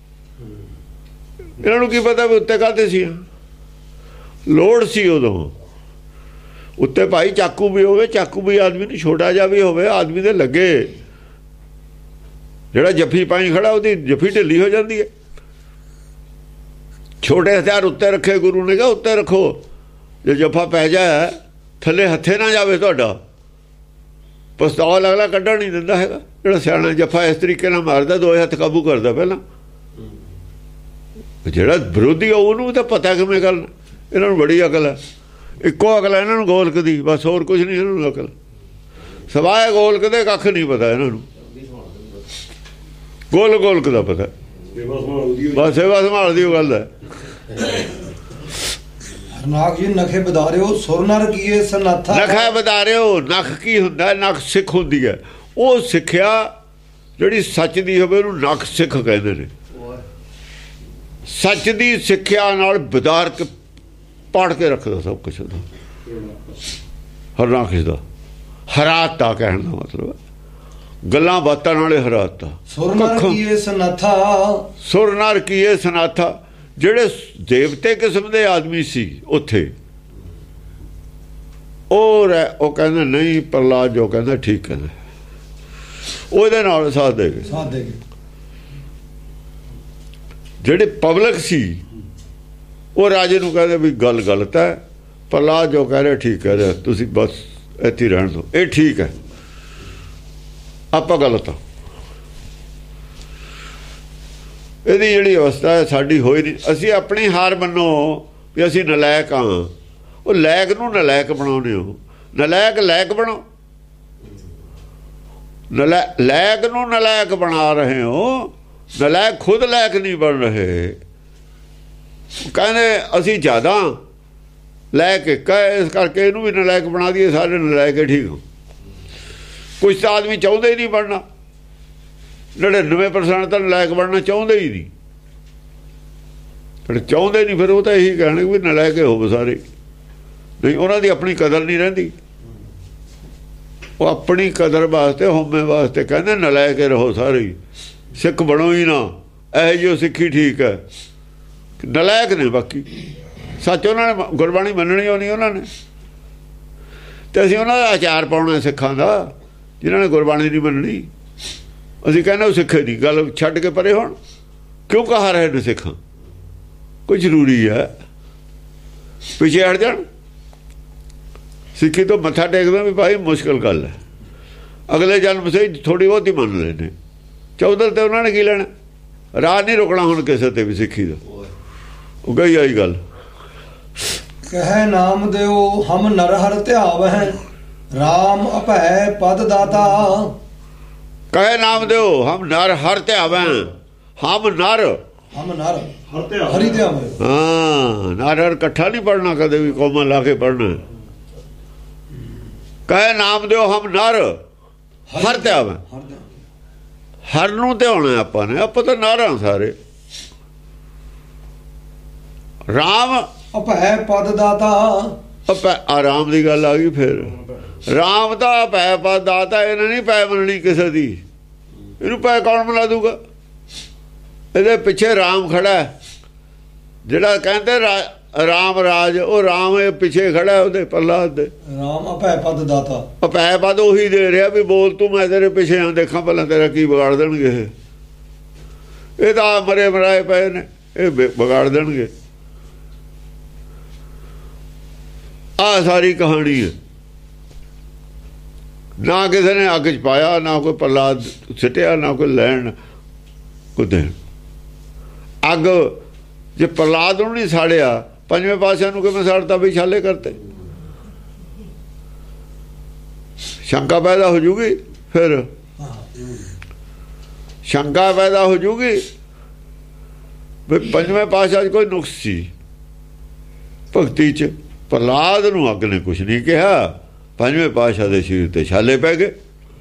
Speaker 1: ਇਹਨਾਂ ਨੂੰ ਕੀ ਪਤਾ ਵੀ ਉੱਤੇ ਕਾਹਤੇ ਸੀ, ਲੋੜ ਸੀ ਉਦੋਂ। ਉੱਤੇ ਭਾਈ ਚਾਕੂ ਵੀ ਹੋਵੇ, ਚਾਕੂ ਵੀ ਆਦਮੀ ਨੂੰ ਛੋਟਾ ਜਿਹਾ ਵੀ ਹੋਵੇ, ਆਦਮੀ ਦੇ ਲੱਗੇ। ਜਿਹੜਾ ਜੱਫੀ ਪਾਈ ਖੜਾ ਉਹਦੀ ਜੱਫੀ ਢਿੱਲੀ ਹੋ ਜਾਂਦੀ ਹੈ। ਛੋਟੇ ਹਥਿਆਰ ਉੱਤੇ ਰੱਖੇ ਗੁਰੂ ਨੇ ਕਿਹਾ, ਉੱਤੇ ਰੱਖੋ। ਜੇ ਜੱਫਾ ਪੈ ਜਾਏ ਥੱਲੇ ਹੱਥੇ ਨਾ ਜਾਵੇ ਤੁਹਾਡਾ। ਪਿਸਤੌਲ ਅਗਲਾ ਕੱਢਣ ਨਹੀਂ ਦਿੰਦਾ ਹੈਗਾ। ਜਿਹੜਾ ਸਿਆਣਾ ਜੱਫਾ ਇਸ ਤਰੀਕੇ ਨਾਲ ਮਾਰਦਾ, 2 ਹੱਥ ਕਾਬੂ ਕਰਦਾ ਪਹਿਲਾਂ। ਜਿਹੜਾ ਵਿਰੋਧੀ ਉਹਨੂੰ ਤਾਂ ਪਤਾ ਕਿਵੇਂ ਕਰਨਾ। ਇਹਨਾਂ ਨੂੰ ਬੜੀ ਅਕਲ ਹੈ। ਇੱਕੋ ਅਕਲ ਹੈ ਇਹਨਾਂ ਨੂੰ, ਗੋਲਕ ਦੀ, ਬਸ ਹੋਰ ਕੁਝ ਨਹੀਂ ਇਹਨਾਂ ਨੂੰ ਅਕਲ। ਸਵਾਏ ਗੋਲਕ ਦੇ ਕੱਖ ਨਹੀਂ ਪਤਾ ਇਹਨਾਂ ਨੂੰ। ਗੋਲ ਗੋਲਕ ਦਾ ਪਤਾ, ਬਸ ਸੇਵਾ ਸੰਭਾਲ ਦੀ ਉਹ ਗੱਲ ਹੈ।
Speaker 3: ਨਾਗ ਜੀ ਨਖੇ ਬਦਾਰਿਓ ਸੁਰ ਨਰ ਕੀਏ ਸਨਾਥਾ।
Speaker 1: ਨਖਾ ਬਦਾਰਿਓ, ਨਖ ਕੀ ਹੁੰਦਾ? ਨਖ ਸਿੱਖ ਹੁੰਦੀ ਹੈ। ਉਹ ਸਿੱਖਿਆ ਜਿਹੜੀ ਸੱਚ ਦੀ ਹੋਵੇ ਉਹਨੂੰ ਨਖ ਸਿੱਖ ਕਹਿੰਦੇ ਨੇ। ਸੱਚ ਦੀ ਸਿੱਖਿਆ ਨਾਲ ਬਦਾਰ ਕੇ ਪਾੜ ਕੇ ਰੱਖਦਾ ਸਭ ਕੁਛ ਉਹਦਾ। ਹਰਨਾਖਿਸ ਦਾ ਹਰਾਤਾ ਕਹਿਣ ਦਾ ਮਤਲਬ ਗੱਲਾਂ ਬਾਤਾਂ ਨਾਲੇ ਹਰਾਤਾ।
Speaker 3: ਸੁਰ ਨਰ ਕੀਏ ਸਨਾਥਾ,
Speaker 1: ਸੁਰ ਨਰ ਕੀਏ ਸਨਾਥਾ। ਜਿਹੜੇ ਦੇਵਤੇ ਕਿਸਮ ਦੇ ਆਦਮੀ ਸੀ ਉੱਥੇ, ਉਹ ਕਹਿੰਦੇ ਨਹੀਂ, ਪ੍ਰਹਲਾਦ ਜੋ ਕਹਿੰਦਾ ਠੀਕ ਕਹਿੰਦਾ, ਉਹਦੇ ਨਾਲ ਸਾਥ ਦੇ ਗਏ। ਜਿਹੜੇ ਪਬਲਿਕ ਸੀ ਉਹ ਰਾਜੇ ਨੂੰ ਕਹਿੰਦੇ ਵੀ ਗੱਲ ਗਲਤ ਹੈ, ਪ੍ਰਹਲਾਦ ਜੋ ਕਹਿ ਰਿਹਾ ਠੀਕ ਕਹਿ ਰਿਹਾ, ਤੁਸੀਂ ਬਸ ਇੱਥੇ ਰਹਿਣ ਦਿਓ, ਇਹ ਠੀਕ ਹੈ, ਆਪਾਂ ਗਲਤ ਆ। ਇਹਦੀ ਜਿਹੜੀ ਅਵਸਥਾ ਹੈ ਸਾਡੀ ਹੋਈ ਨਹੀਂ। ਅਸੀਂ ਆਪਣੀ ਹਾਰ ਮੰਨੋ ਵੀ ਅਸੀਂ ਨਲਾਇਕ ਹਾਂ, ਉਹ ਲਾਇਕ ਨੂੰ ਨਲਾਇਕ ਬਣਾਉਂਦੇ ਹੋ। ਨਲਾਇਕ ਲਾਇਕ ਬਣੋ, ਲਾਇਕ ਨੂੰ ਨਲਾਇਕ ਬਣਾ ਰਹੇ ਹੋ, ਨਲਾਇਕ ਖੁਦ ਲਾਇਕ ਨਹੀਂ ਬਣ ਰਹੇ। ਕਹਿੰਦੇ ਅਸੀਂ ਜ਼ਿਆਦਾ ਲਾਇਕ ਇੱਕ ਹੈ, ਇਸ ਕਰਕੇ ਇਹਨੂੰ ਵੀ ਨਲਾਇਕ ਬਣਾ ਦਈਏ, ਸਾਰੇ ਨਲਾਇਕ ਠੀਕ ਹੋ। ਕੁਛ ਤਾਂ ਆਦਮੀ ਚਾਹੁੰਦੇ ਹੀ ਨਹੀਂ ਬਣਨਾ, 99% ਤਾਂ ਨਲਾਇਕ ਬਣਨਾ ਚਾਹੁੰਦੇ ਹੀ ਨਹੀਂ। ਪਰ ਚਾਹੁੰਦੇ ਨਹੀਂ, ਫਿਰ ਉਹ ਤਾਂ ਇਹੀ ਕਹਿਣਗੇ ਵੀ ਨਲਾਇਕ ਹੋਵੇ ਸਾਰੇ। ਨਹੀਂ, ਉਹਨਾਂ ਦੀ ਆਪਣੀ ਕਦਰ ਨਹੀਂ ਰਹਿੰਦੀ। ਉਹ ਆਪਣੀ ਕਦਰ ਵਾਸਤੇ, ਹਉਮੈ ਵਾਸਤੇ ਕਹਿੰਦੇ ਨਲਾਇਕ ਰਹੋ ਸਾਰੇ ਹੀ, ਸਿੱਖ ਬਣੋ ਹੀ ਨਾ। ਇਹੋ ਜਿਹੀ ਸਿੱਖੀ ਠੀਕ ਹੈ, ਨਲਾਇਕ ਨੇ ਬਾਕੀ। ਸੱਚ ਉਹਨਾਂ ਨੇ ਗੁਰਬਾਣੀ ਮੰਨਣੀ ਹੋਣੀ ਉਹਨਾਂ ਨੇ, ਤੇ ਅਸੀਂ ਉਹਨਾਂ ਦਾ ਆਚਾਰ ਪਾਉਣਾ ਸਿੱਖਾਂ ਦਾ, ਜਿਨ੍ਹਾਂ ਨੇ ਗੁਰਬਾਣੀ ਨਹੀਂ ਮੰਨਣੀ। ਅਸੀਂ ਕਹਿੰਦੇ ਉਹ ਸਿੱਖੇ ਨਹੀਂ, ਗੱਲ ਛੱਡ ਕੇ ਪਰੇ ਹੋਣ। ਕਿਉਂ ਕਹਾ ਰਹੇ ਨੇ ਸਿੱਖਾਂ? ਕੋਈ ਜ਼ਰੂਰੀ ਹੈ ਪਿੱਛੇ ਹਟ ਜਾਣ? ਸਿੱਖੀ ਤੋਂ ਮੱਥਾ ਟੇਕਦਾ ਵੀ ਭਾਈ ਮੁਸ਼ਕਿਲ ਗੱਲ ਹੈ। ਅਗਲੇ ਜਨਮ ਸੇ ਥੋੜ੍ਹੀ ਬਹੁਤੀ ਮੰਨ ਲੈਣੇ, ਚੌਧਰ ਤੇ ਉਹਨਾਂ ਨੇ ਕੀ ਲੈਣਾ? ਰਾਹ ਨਹੀਂ ਰੁਕਣਾ ਹੁਣ ਕਿਸੇ ਤੇ ਵੀ ਸਿੱਖੀ ਦਾ। ਉਹ ਗਈ ਆਈ ਗੱਲ।
Speaker 3: ਕਹੈ ਨਾਮ ਦਿਓ ਹਮ ਨਰ ਹਰ ਧਿਆਵਹਿ, ਰਾਮ ਅਭੈ ਪਦ ਦਾਤਾ।
Speaker 1: ਕਹੇ ਨਾਮ ਦਿਓ ਹਮ ਨਰ ਹਰ ਧਿਆਵੈ, ਹਮ ਨਰ
Speaker 3: ਹਰੀ ਧਿਆਵੈ।
Speaker 1: ਹਾਂ, ਨਰ ਹਰ ਇਕੱਠਾ ਨਹੀਂ ਪੜਨਾ, ਕਦੇ ਵੀ ਕੋਮਾ ਲਾ ਕੇ ਪੜਨਾ। ਕਹੇ ਨਾਮ ਦਿਓ ਹਮ ਨਰ ਹਰ ਧਿਆਵੈ, ਹਰ ਨੂੰ ਧਿਆਉਣਾ ਆਪਾਂ ਨੇ। ਆਪਾਂ ਤਾਂ ਨਰ ਹਾਂ ਸਾਰੇ। ਰਾਮ
Speaker 3: ਅਭੈ ਪਦ ਦਾਤਾ।
Speaker 1: ਆਰਾਮ ਦੀ ਗੱਲ ਆ ਗਈ ਫਿਰ। ਰਾਮ ਦਾ ਭੈ ਪਦ ਦਾਤਾ। ਇਹਨੇ ਨਹੀਂ ਪੈ ਮੰਨਣੀ ਕਿਸੇ ਦੀ, ਇਹਨੂੰ ਪੈ ਕੌਣ ਮਿਲਾ ਦੂਗਾ? ਇਹਦੇ ਪਿੱਛੇ ਰਾਮ ਖੜਾ, ਜਿਹੜਾ ਕਹਿੰਦੇ ਰਾਮ ਰਾਜ, ਉਹ ਰਾਮ ਇਹ ਪਿੱਛੇ ਖੜਾ ਉਹਦੇ, ਪ੍ਰਹਲਾਦ ਦੇ।
Speaker 3: ਰਾਮ ਅਭੈ ਪਦ ਦਾਤਾ,
Speaker 1: ਅਭੈ ਪਦ ਉਹੀ ਦੇ ਰਿਹਾ ਵੀ ਬੋਲ ਤੂੰ, ਮੈਂ ਤੇਰੇ ਪਿੱਛੇ ਆ, ਦੇਖਾਂ ਪਹਿਲਾਂ ਤੇਰਾ ਕੀ ਵਿਗਾੜ ਦੇਣਗੇ ਇਹ ਤਾਂ ਮਰੇ ਮਰਾਏ ਪਏ ਨੇ, ਇਹ ਵਿਗਾੜ ਦੇਣਗੇ। ਆਹ ਸਾਰੀ ਕਹਾਣੀ ਹੈ। ਨਾ ਕਿਸੇ ਨੇ ਅੱਗ 'ਚ ਪਾਇਆ, ਨਾ ਕੋਈ ਪ੍ਰਹਲਾਦ ਸਿੱਟਿਆ, ਨਾ ਕੋਈ ਲੈਣ ਕੋਈ ਦੇਣ। ਅੱਗ ਜੇ ਪ੍ਰਹਲਾਦ ਨੂੰ ਨਹੀਂ ਸਾੜਿਆ, ਪੰਜਵੇਂ ਪਾਤਸ਼ਾਹ ਨੂੰ ਕਿਵੇਂ ਸਾੜਤਾ? ਵੀ ਛਾਲੇ ਕਰਤੇ। ਸ਼ੰਕਾ ਪੈਦਾ ਹੋ ਜੂਗੀ, ਫਿਰ ਸ਼ੰਕਾ ਪੈਦਾ ਹੋ ਜੂਗੀ ਵੀ ਪੰਜਵੇਂ ਪਾਤਸ਼ਾਹ 'ਚ ਕੋਈ ਨੁਕਸ ਸੀ ਭਗਤੀ 'ਚ। ਪ੍ਰਹਲਾਦ ਨੂੰ ਅੱਗ ਨੇ ਕੁਛ ਨਹੀਂ ਕਿਹਾ, ਪੰਜਵੇਂ ਪਾਤਸ਼ਾਹ ਦੇ ਸਰੀਰ ਤੇ ਛਾਲੇ ਪੈ ਗਏ।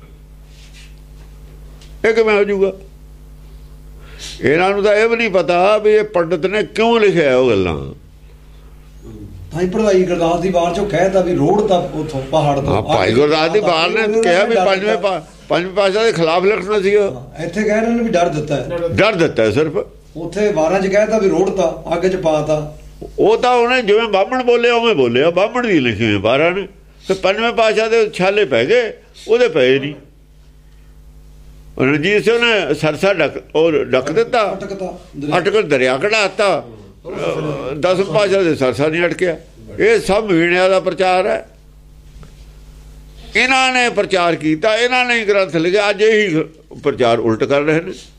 Speaker 1: ਇਹ ਕਿਵੇਂ ਹੋ ਜੂਗਾ? ਇਹਨਾਂ ਨੂੰ ਤਾਂ ਇਹ ਵੀ ਨਹੀਂ ਪਤਾ ਵੀ ਇਹ ਪੰਡਤ ਨੇ ਕਿਉਂ ਲਿਖਿਆ ਉਹ ਗੱਲਾਂ।
Speaker 3: ਭਾਈ ਪੜ੍ਹਾਈ ਗੁਰਦਾਸ ਦੀ ਵਾਰ ਚੋਂ ਕਹਿਤਾ ਵੀ ਰੋਡ ਤਾਂ ਉਥੋਂ ਪਹਾੜ ਤੋਂ।
Speaker 1: ਭਾਈ ਗੁਰਦਾਸ ਦੀ ਵਾਰ ਨੇ ਕਿਹਾ ਵੀ ਪੰਜਵੇਂ ਪਾਤਸ਼ਾਹ ਦੇ ਖਿਲਾਫ ਲਿਖਣਾ ਸੀ।
Speaker 3: ਇੱਥੇ ਕਹਿ ਰਹੇ ਨੇ ਵੀ ਡਰ ਦਿੱਤਾ ਹੈ,
Speaker 1: ਡਰ ਦਿੱਤਾ ਸਿਰਫ।
Speaker 3: ਉੱਥੇ ਵਾਰਾਂ 'ਚ ਕਹਿਤਾ ਵੀ ਰੋਡ ਤਾਂ ਅੱਗ 'ਚ ਪਾਤਾ।
Speaker 1: ਉਹ ਤਾਂ ਉਹਨੇ ਜਿਵੇਂ ਬਾਹਮਣ ਬੋਲਿਆ ਉਵੇਂ ਬੋਲਿਆ, ਬਾਹਮਣ ਦੀ ਲਿਖੀ ਹੋਈ ਵਾਰਾਂ ਨੇ। ਤੇ ਪੰਜਵੇਂ ਪਾਤਸ਼ਾਹ ਦੇ ਛਾਲੇ ਪੈ ਗਏ, ਉਹਦੇ ਪਏ ਨਹੀਂ। ਰਣਜੀਤ ਸਿੰਘ ਨੇ ਸਰਸਾ ਡੱਕ ਦਿੱਤਾ, ਅਟਕ ਦਰਿਆ ਕਢਾਤਾ। 10 ਪਾਤਸ਼ਾਹ ਦੇ ਸਰਸਾ ਨਹੀਂ ਅਟਕਿਆ। ਇਹ ਸਭ ਵੀਣਿਆਂ ਦਾ ਪ੍ਰਚਾਰ ਹੈ। ਇਹਨਾਂ ਨੇ ਪ੍ਰਚਾਰ ਕੀਤਾ, ਇਹਨਾਂ ਨੇ ਗ੍ਰੰਥ ਲਿਖਿਆ। ਅੱਜ ਇਹੀ ਪ੍ਰਚਾਰ ਉਲਟ ਕਰ ਰਹੇ ਨੇ।